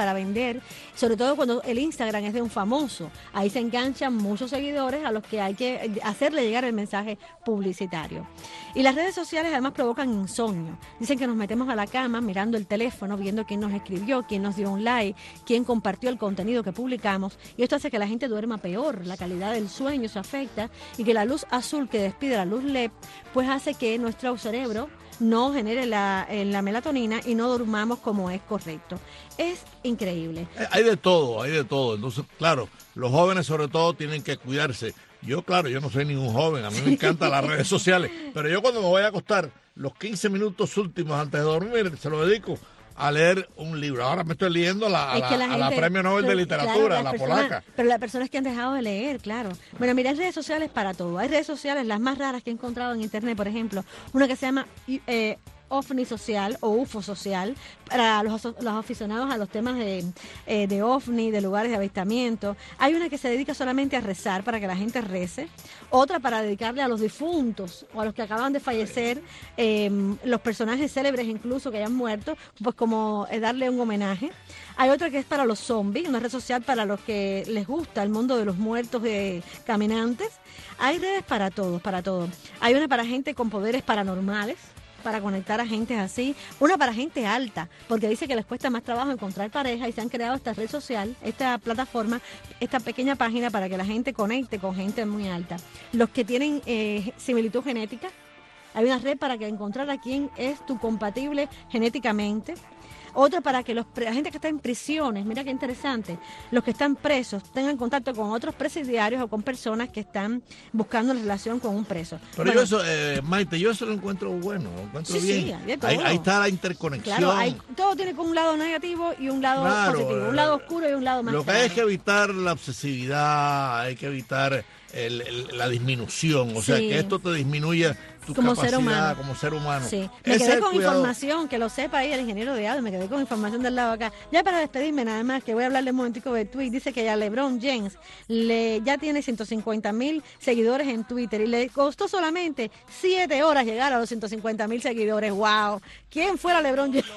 leer, sobre todo cuando el Instagram es de un famoso. Ahí se enganchan muchos seguidores a los que hay que hacerle llegar el mensaje publicitario. Y las redes sociales además provocan insomnio. Dicen que nos metemos a la cama mirando el teléfono, viendo quién nos escribió, quién nos dio un like, quién compartió el contenido que publicamos, y esto hace que la gente duerma peor, la calidad del sueño se afecta, y que la luz azul que despide la luz L E D pues hace que nuestro cerebro no genere la, eh, la melatonina y no durmamos como es correcto. Es increíble. Hay de todo, hay de todo. Entonces, claro, los jóvenes sobre todo tienen que cuidarse. Yo, claro, yo no soy ningún joven, a mí me encantan las redes sociales, pero yo cuando me voy a acostar, los quince minutos últimos antes de dormir, se lo dedico a leer un libro. Ahora me estoy leyendo la, a, la, la, a la Premio Nobel pero, de Literatura, claro, la personas, polaca. Pero las personas que han dejado de leer, claro. Bueno, mira, hay redes sociales para todo. Hay redes sociales, las más raras que he encontrado en internet, por ejemplo, una que se llama eh, OVNI Social o U F O Social, para los, los aficionados a los temas de, eh, de OVNI, de lugares de avistamiento. Hay una que se dedica solamente a rezar, para que la gente rece. Otra para dedicarle a los difuntos o a los que acaban de fallecer, eh, los personajes célebres incluso que hayan muerto, pues como eh, darle un homenaje. Hay otra que es para los zombies, una red social para los que les gusta el mundo de los muertos eh, caminantes. Hay redes para todos, para todos. Hay una para gente con poderes paranormales, para conectar a gente así, una para gente alta, porque dice que les cuesta más trabajo encontrar pareja y se han creado esta red social, esta plataforma, esta pequeña página para que la gente conecte con gente muy alta. Los que tienen eh, similitud genética, hay una red para que encontrar a quién es tu compatible genéticamente. Otra para que los, la gente que está en prisiones, mira qué interesante, los que están presos tengan contacto con otros presidiarios o con personas que están buscando relación con un preso. Pero bueno, yo eso, eh, Maite, yo eso lo encuentro bueno, lo encuentro sí, bien. Sí, ahí, ahí está la interconexión. Claro, hay, todo tiene un lado negativo y un lado claro, positivo, un lado oscuro y un lado más Lo que claro. hay es que evitar la obsesividad, hay que evitar el, el, la disminución, o sí. sea, que esto te disminuya tu como capacidad ser humano. como ser humano. Sí. Me Ese quedé con cuidado. información, que lo sepa ahí el ingeniero de audio, me quedé con información del lado acá. Ya para despedirme nada más, que voy a hablarle un momentico de Twitter, dice que a LeBron James le, ya tiene ciento cincuenta mil seguidores en Twitter y le costó solamente siete horas llegar a los ciento cincuenta mil seguidores. ¡Wow! ¿Quién fuera LeBron James?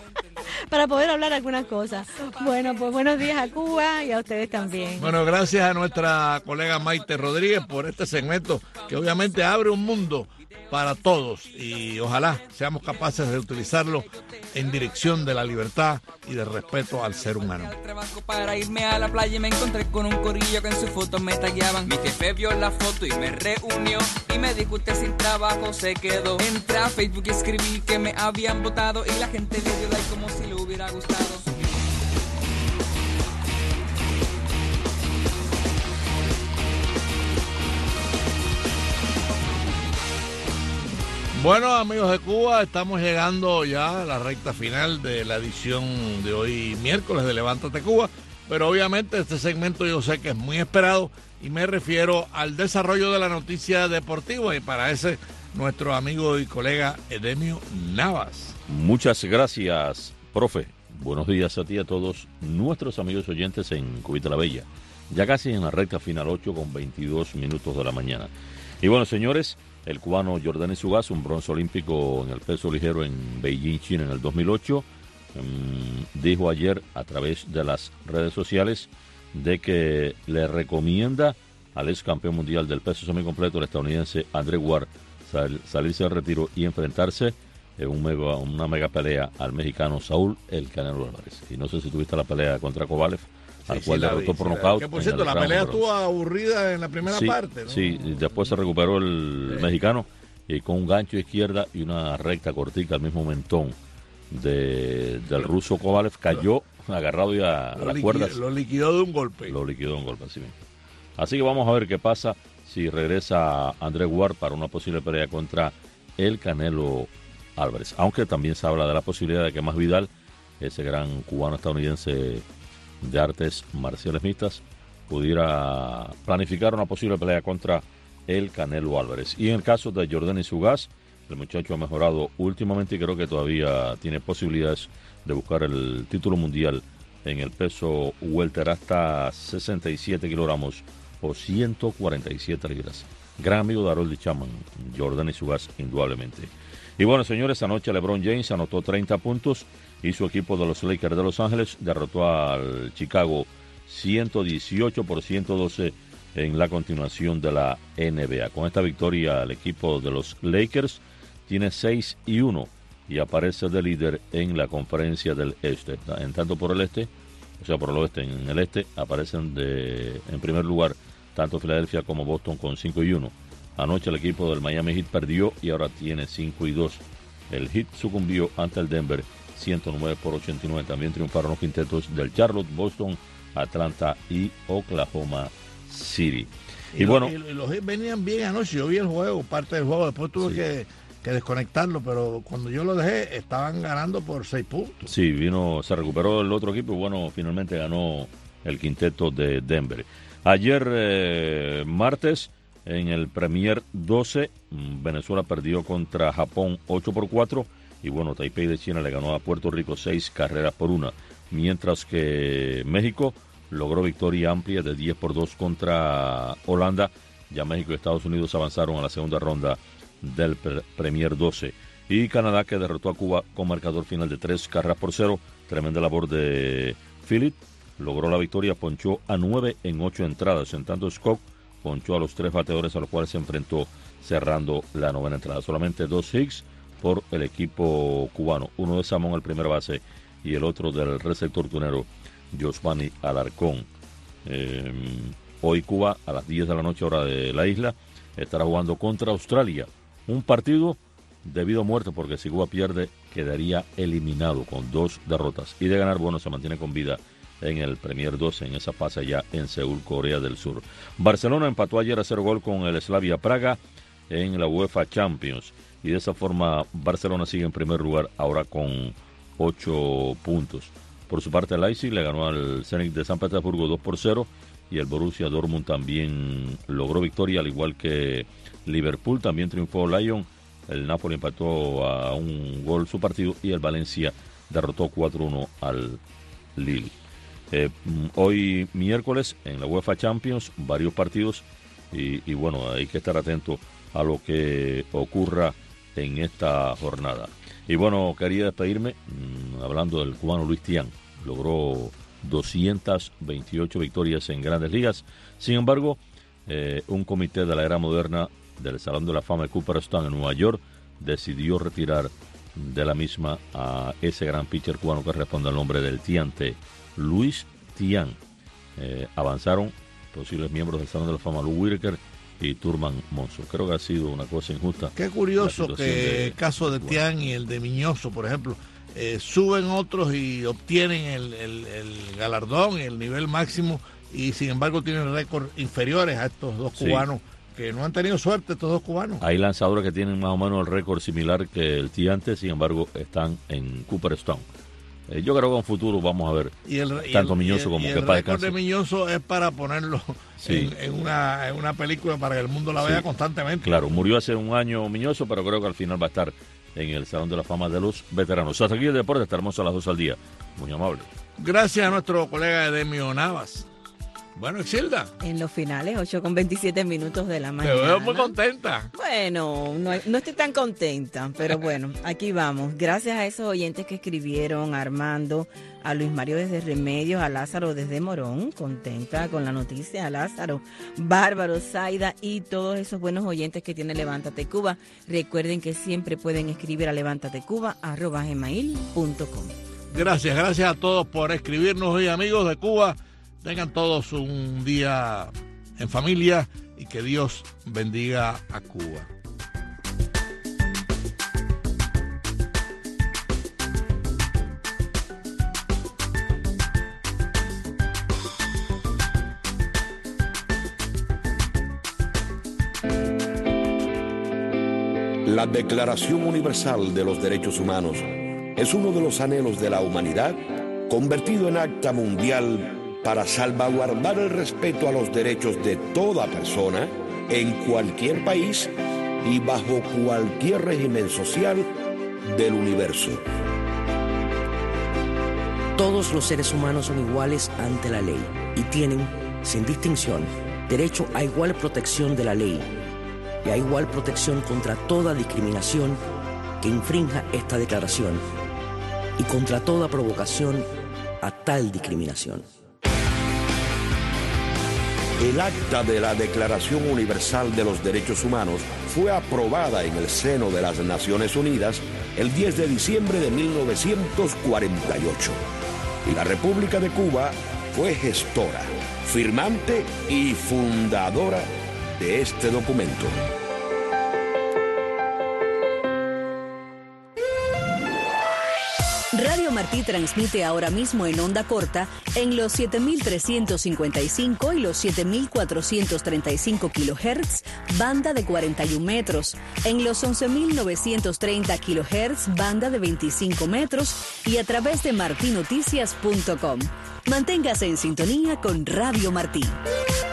Para poder hablar algunas cosas. Bueno, pues buenos días a Cuba y a ustedes también. Bueno, gracias a nuestra colega Maite Rodríguez por este segmento que obviamente abre un mundo para todos y ojalá seamos capaces de utilizarlo en dirección de la libertad y del respeto al ser humano. Trabajo para irme a la playa y me encontré con un corillo que en sus fotos me tagueaban. Mi jefe vio la foto y me reunió y me dijo: usted sin trabajo se quedó. Entré a Facebook y escribí que me habían votado y la gente le dio like como si le hubiera gustado. Bueno, amigos de Cuba, estamos llegando ya a la recta final de la edición de hoy miércoles de Levántate Cuba, pero obviamente este segmento yo sé que es muy esperado y me refiero al desarrollo de la noticia deportiva y para ese nuestro amigo y colega Edemio Navas. Muchas gracias, profe. Buenos días a ti y a todos nuestros amigos oyentes en Cubita la Bella. Ya casi en la recta final, ocho con veintidós minutos de la mañana. Y bueno, señores, el cubano Yordanis Ugas, un bronce olímpico en el peso ligero en Beijing, China, en el dos mil ocho, mmm, dijo ayer a través de las redes sociales de que le recomienda al ex campeón mundial del peso semicompleto, el estadounidense Andre Ward, sal, salirse del retiro y enfrentarse en un mega, una mega pelea al mexicano Saúl El Canelo Álvarez. Y no sé si tuviste la pelea contra Kovalev, al sí, cual sí, derrotó vi, por sí, nocaut. Que por cierto, la pelea estuvo aburrida en la primera sí, parte, ¿no? Sí, después se recuperó el sí. mexicano y con un gancho izquierda y una recta cortica al mismo mentón de, del ruso Kovalev, cayó agarrado ya a las liquidó, cuerdas. Lo liquidó de un golpe. Lo liquidó de un golpe, así mismo. Así que vamos a ver qué pasa si regresa André Ward para una posible pelea contra el Canelo Álvarez. Aunque también se habla de la posibilidad de que Masvidal, ese gran cubano estadounidense de artes marciales mixtas, pudiera planificar una posible pelea contra el Canelo Álvarez. Y en el caso de Yordanis Ugas, el muchacho ha mejorado últimamente y creo que todavía tiene posibilidades de buscar el título mundial en el peso welter hasta sesenta y siete kilogramos o ciento cuarenta y siete libras. gran amigo de Harold Chapman, Jordan y su gas, indudablemente. Y bueno, señores, anoche LeBron James anotó treinta puntos y su equipo de los Lakers de Los Ángeles derrotó al Chicago ciento dieciocho por ciento doce en la continuación de la N B A. Con esta victoria, el equipo de los Lakers tiene seis y uno y aparece de líder en la conferencia del Este. En tanto por el Este, o sea, por el Oeste, en el Este aparecen de, en primer lugar tanto Filadelfia como Boston con cinco y uno. Anoche el equipo del Miami Heat perdió y ahora tiene cinco y dos. El Heat sucumbió ante el Denver ciento nueve por ochenta y nueve. También triunfaron los quintetos del Charlotte, Boston, Atlanta y Oklahoma City. Y, y lo, bueno, y los Heat venían bien anoche. Yo vi el juego, parte del juego. Después tuve sí. que, que desconectarlo, pero cuando yo lo dejé, estaban ganando por seis puntos. Sí, vino, se recuperó el otro equipo y bueno, finalmente ganó el quinteto de Denver. Ayer, eh, martes, en el Premier doce, Venezuela perdió contra Japón ocho por cuatro y bueno, Taipei de China le ganó a Puerto Rico seis carreras por una, mientras que México logró victoria amplia de diez por dos contra Holanda. Ya México y Estados Unidos avanzaron a la segunda ronda del Premier doce. Y Canadá, que derrotó a Cuba con marcador final de tres carreras por cero. Tremenda labor de Philip. Logró la victoria, ponchó a nueve en ocho entradas. En tanto, Scott ponchó a los tres bateadores a los cuales se enfrentó cerrando la novena entrada. Solamente dos hits por el equipo cubano. Uno de Samón, el primer base, y el otro del receptor tunero, Josvani Alarcón. Eh, hoy Cuba, a las diez de la noche, hora de la isla, estará jugando contra Australia. Un partido debido a muerte, porque si Cuba pierde, quedaría eliminado con dos derrotas. Y de ganar, bueno, se mantiene con vida en el Premier doce, en esa fase allá en Seúl, Corea del Sur. Barcelona empató ayer a cero gol con el Slavia Praga en la UEFA Champions. Y de esa forma, Barcelona sigue en primer lugar ahora con ocho puntos. Por su parte, el Leipzig le ganó al Zenit de San Petersburgo dos por cero y el Borussia Dortmund también logró victoria, al igual que Liverpool. También triunfó Lyon. El Napoli empató a un gol su partido y el Valencia derrotó cuatro uno al Lille. Eh, hoy miércoles en la UEFA Champions varios partidos y, y bueno, hay que estar atento a lo que ocurra en esta jornada. Y bueno, quería despedirme mmm, hablando del cubano Luis Tiant. Logró doscientas veintiocho victorias en Grandes Ligas. Sin embargo, eh, un comité de la era moderna del Salón de la Fama de Cooperstown en Nueva York decidió retirar de la misma a ese gran pitcher cubano que responde al nombre del Tiante, Luis Tiant. Eh, avanzaron posibles miembros del Salón de la Fama, Lou Whitaker y Turman Monson. Creo que ha sido una cosa injusta. Qué curioso que el caso de Tiant y el de Miñoso, por ejemplo, eh, suben otros y obtienen el, el, el galardón, el nivel máximo, y sin embargo tienen récords inferiores a estos dos cubanos, sí, que no han tenido suerte, estos dos cubanos. Hay lanzadores que tienen más o menos el récord similar que el Tiante, sin embargo están en Cooperstown. Eh, yo creo que en un futuro vamos a ver y el, tanto y el, Miñoso y el, como y que el para récord de Miñoso es para ponerlo sí. en, en, una, en una película para que el mundo la vea sí. constantemente. Claro, murió hace un año Miñoso, pero creo que al final va a estar en el Salón de la Fama de los Veteranos. Hasta aquí el deporte, estaremos a las dos al día. Muy amable. Gracias a nuestro colega Edemio Navas. Bueno, Exilda. En los finales, ocho con veintisiete minutos de la mañana. Te veo muy contenta. Bueno, no, no estoy tan contenta, pero bueno, aquí vamos. Gracias a esos oyentes que escribieron, a Armando, a Luis Mario desde Remedios, a Lázaro desde Morón, contenta con la noticia, a Lázaro, Bárbaro, Zaida y todos esos buenos oyentes que tiene Levántate Cuba. Recuerden que siempre pueden escribir a levántatecuba arroba gmail punto com. Gracias, gracias a todos por escribirnos hoy, amigos de Cuba. Tengan todos un día en familia y que Dios bendiga a Cuba. La Declaración Universal de los Derechos Humanos es uno de los anhelos de la humanidad convertido en acta mundial para salvaguardar el respeto a los derechos de toda persona en cualquier país y bajo cualquier régimen social del universo. Todos los seres humanos son iguales ante la ley y tienen, sin distinción, derecho a igual protección de la ley, y hay igual protección contra toda discriminación que infrinja esta declaración y contra toda provocación a tal discriminación. El acta de la Declaración Universal de los Derechos Humanos fue aprobada en el seno de las Naciones Unidas el diez de diciembre de mil novecientos cuarenta y ocho. Y la República de Cuba fue gestora, firmante y fundadora de este documento. Radio Martí transmite ahora mismo en onda corta en los siete mil trescientos cincuenta y cinco y los siete mil cuatrocientos treinta y cinco kilohertz, banda de cuarenta y un metros, en los once mil novecientos treinta kilohertz, banda de veinticinco metros y a través de martinoticias punto com. Manténgase en sintonía con Radio Martí.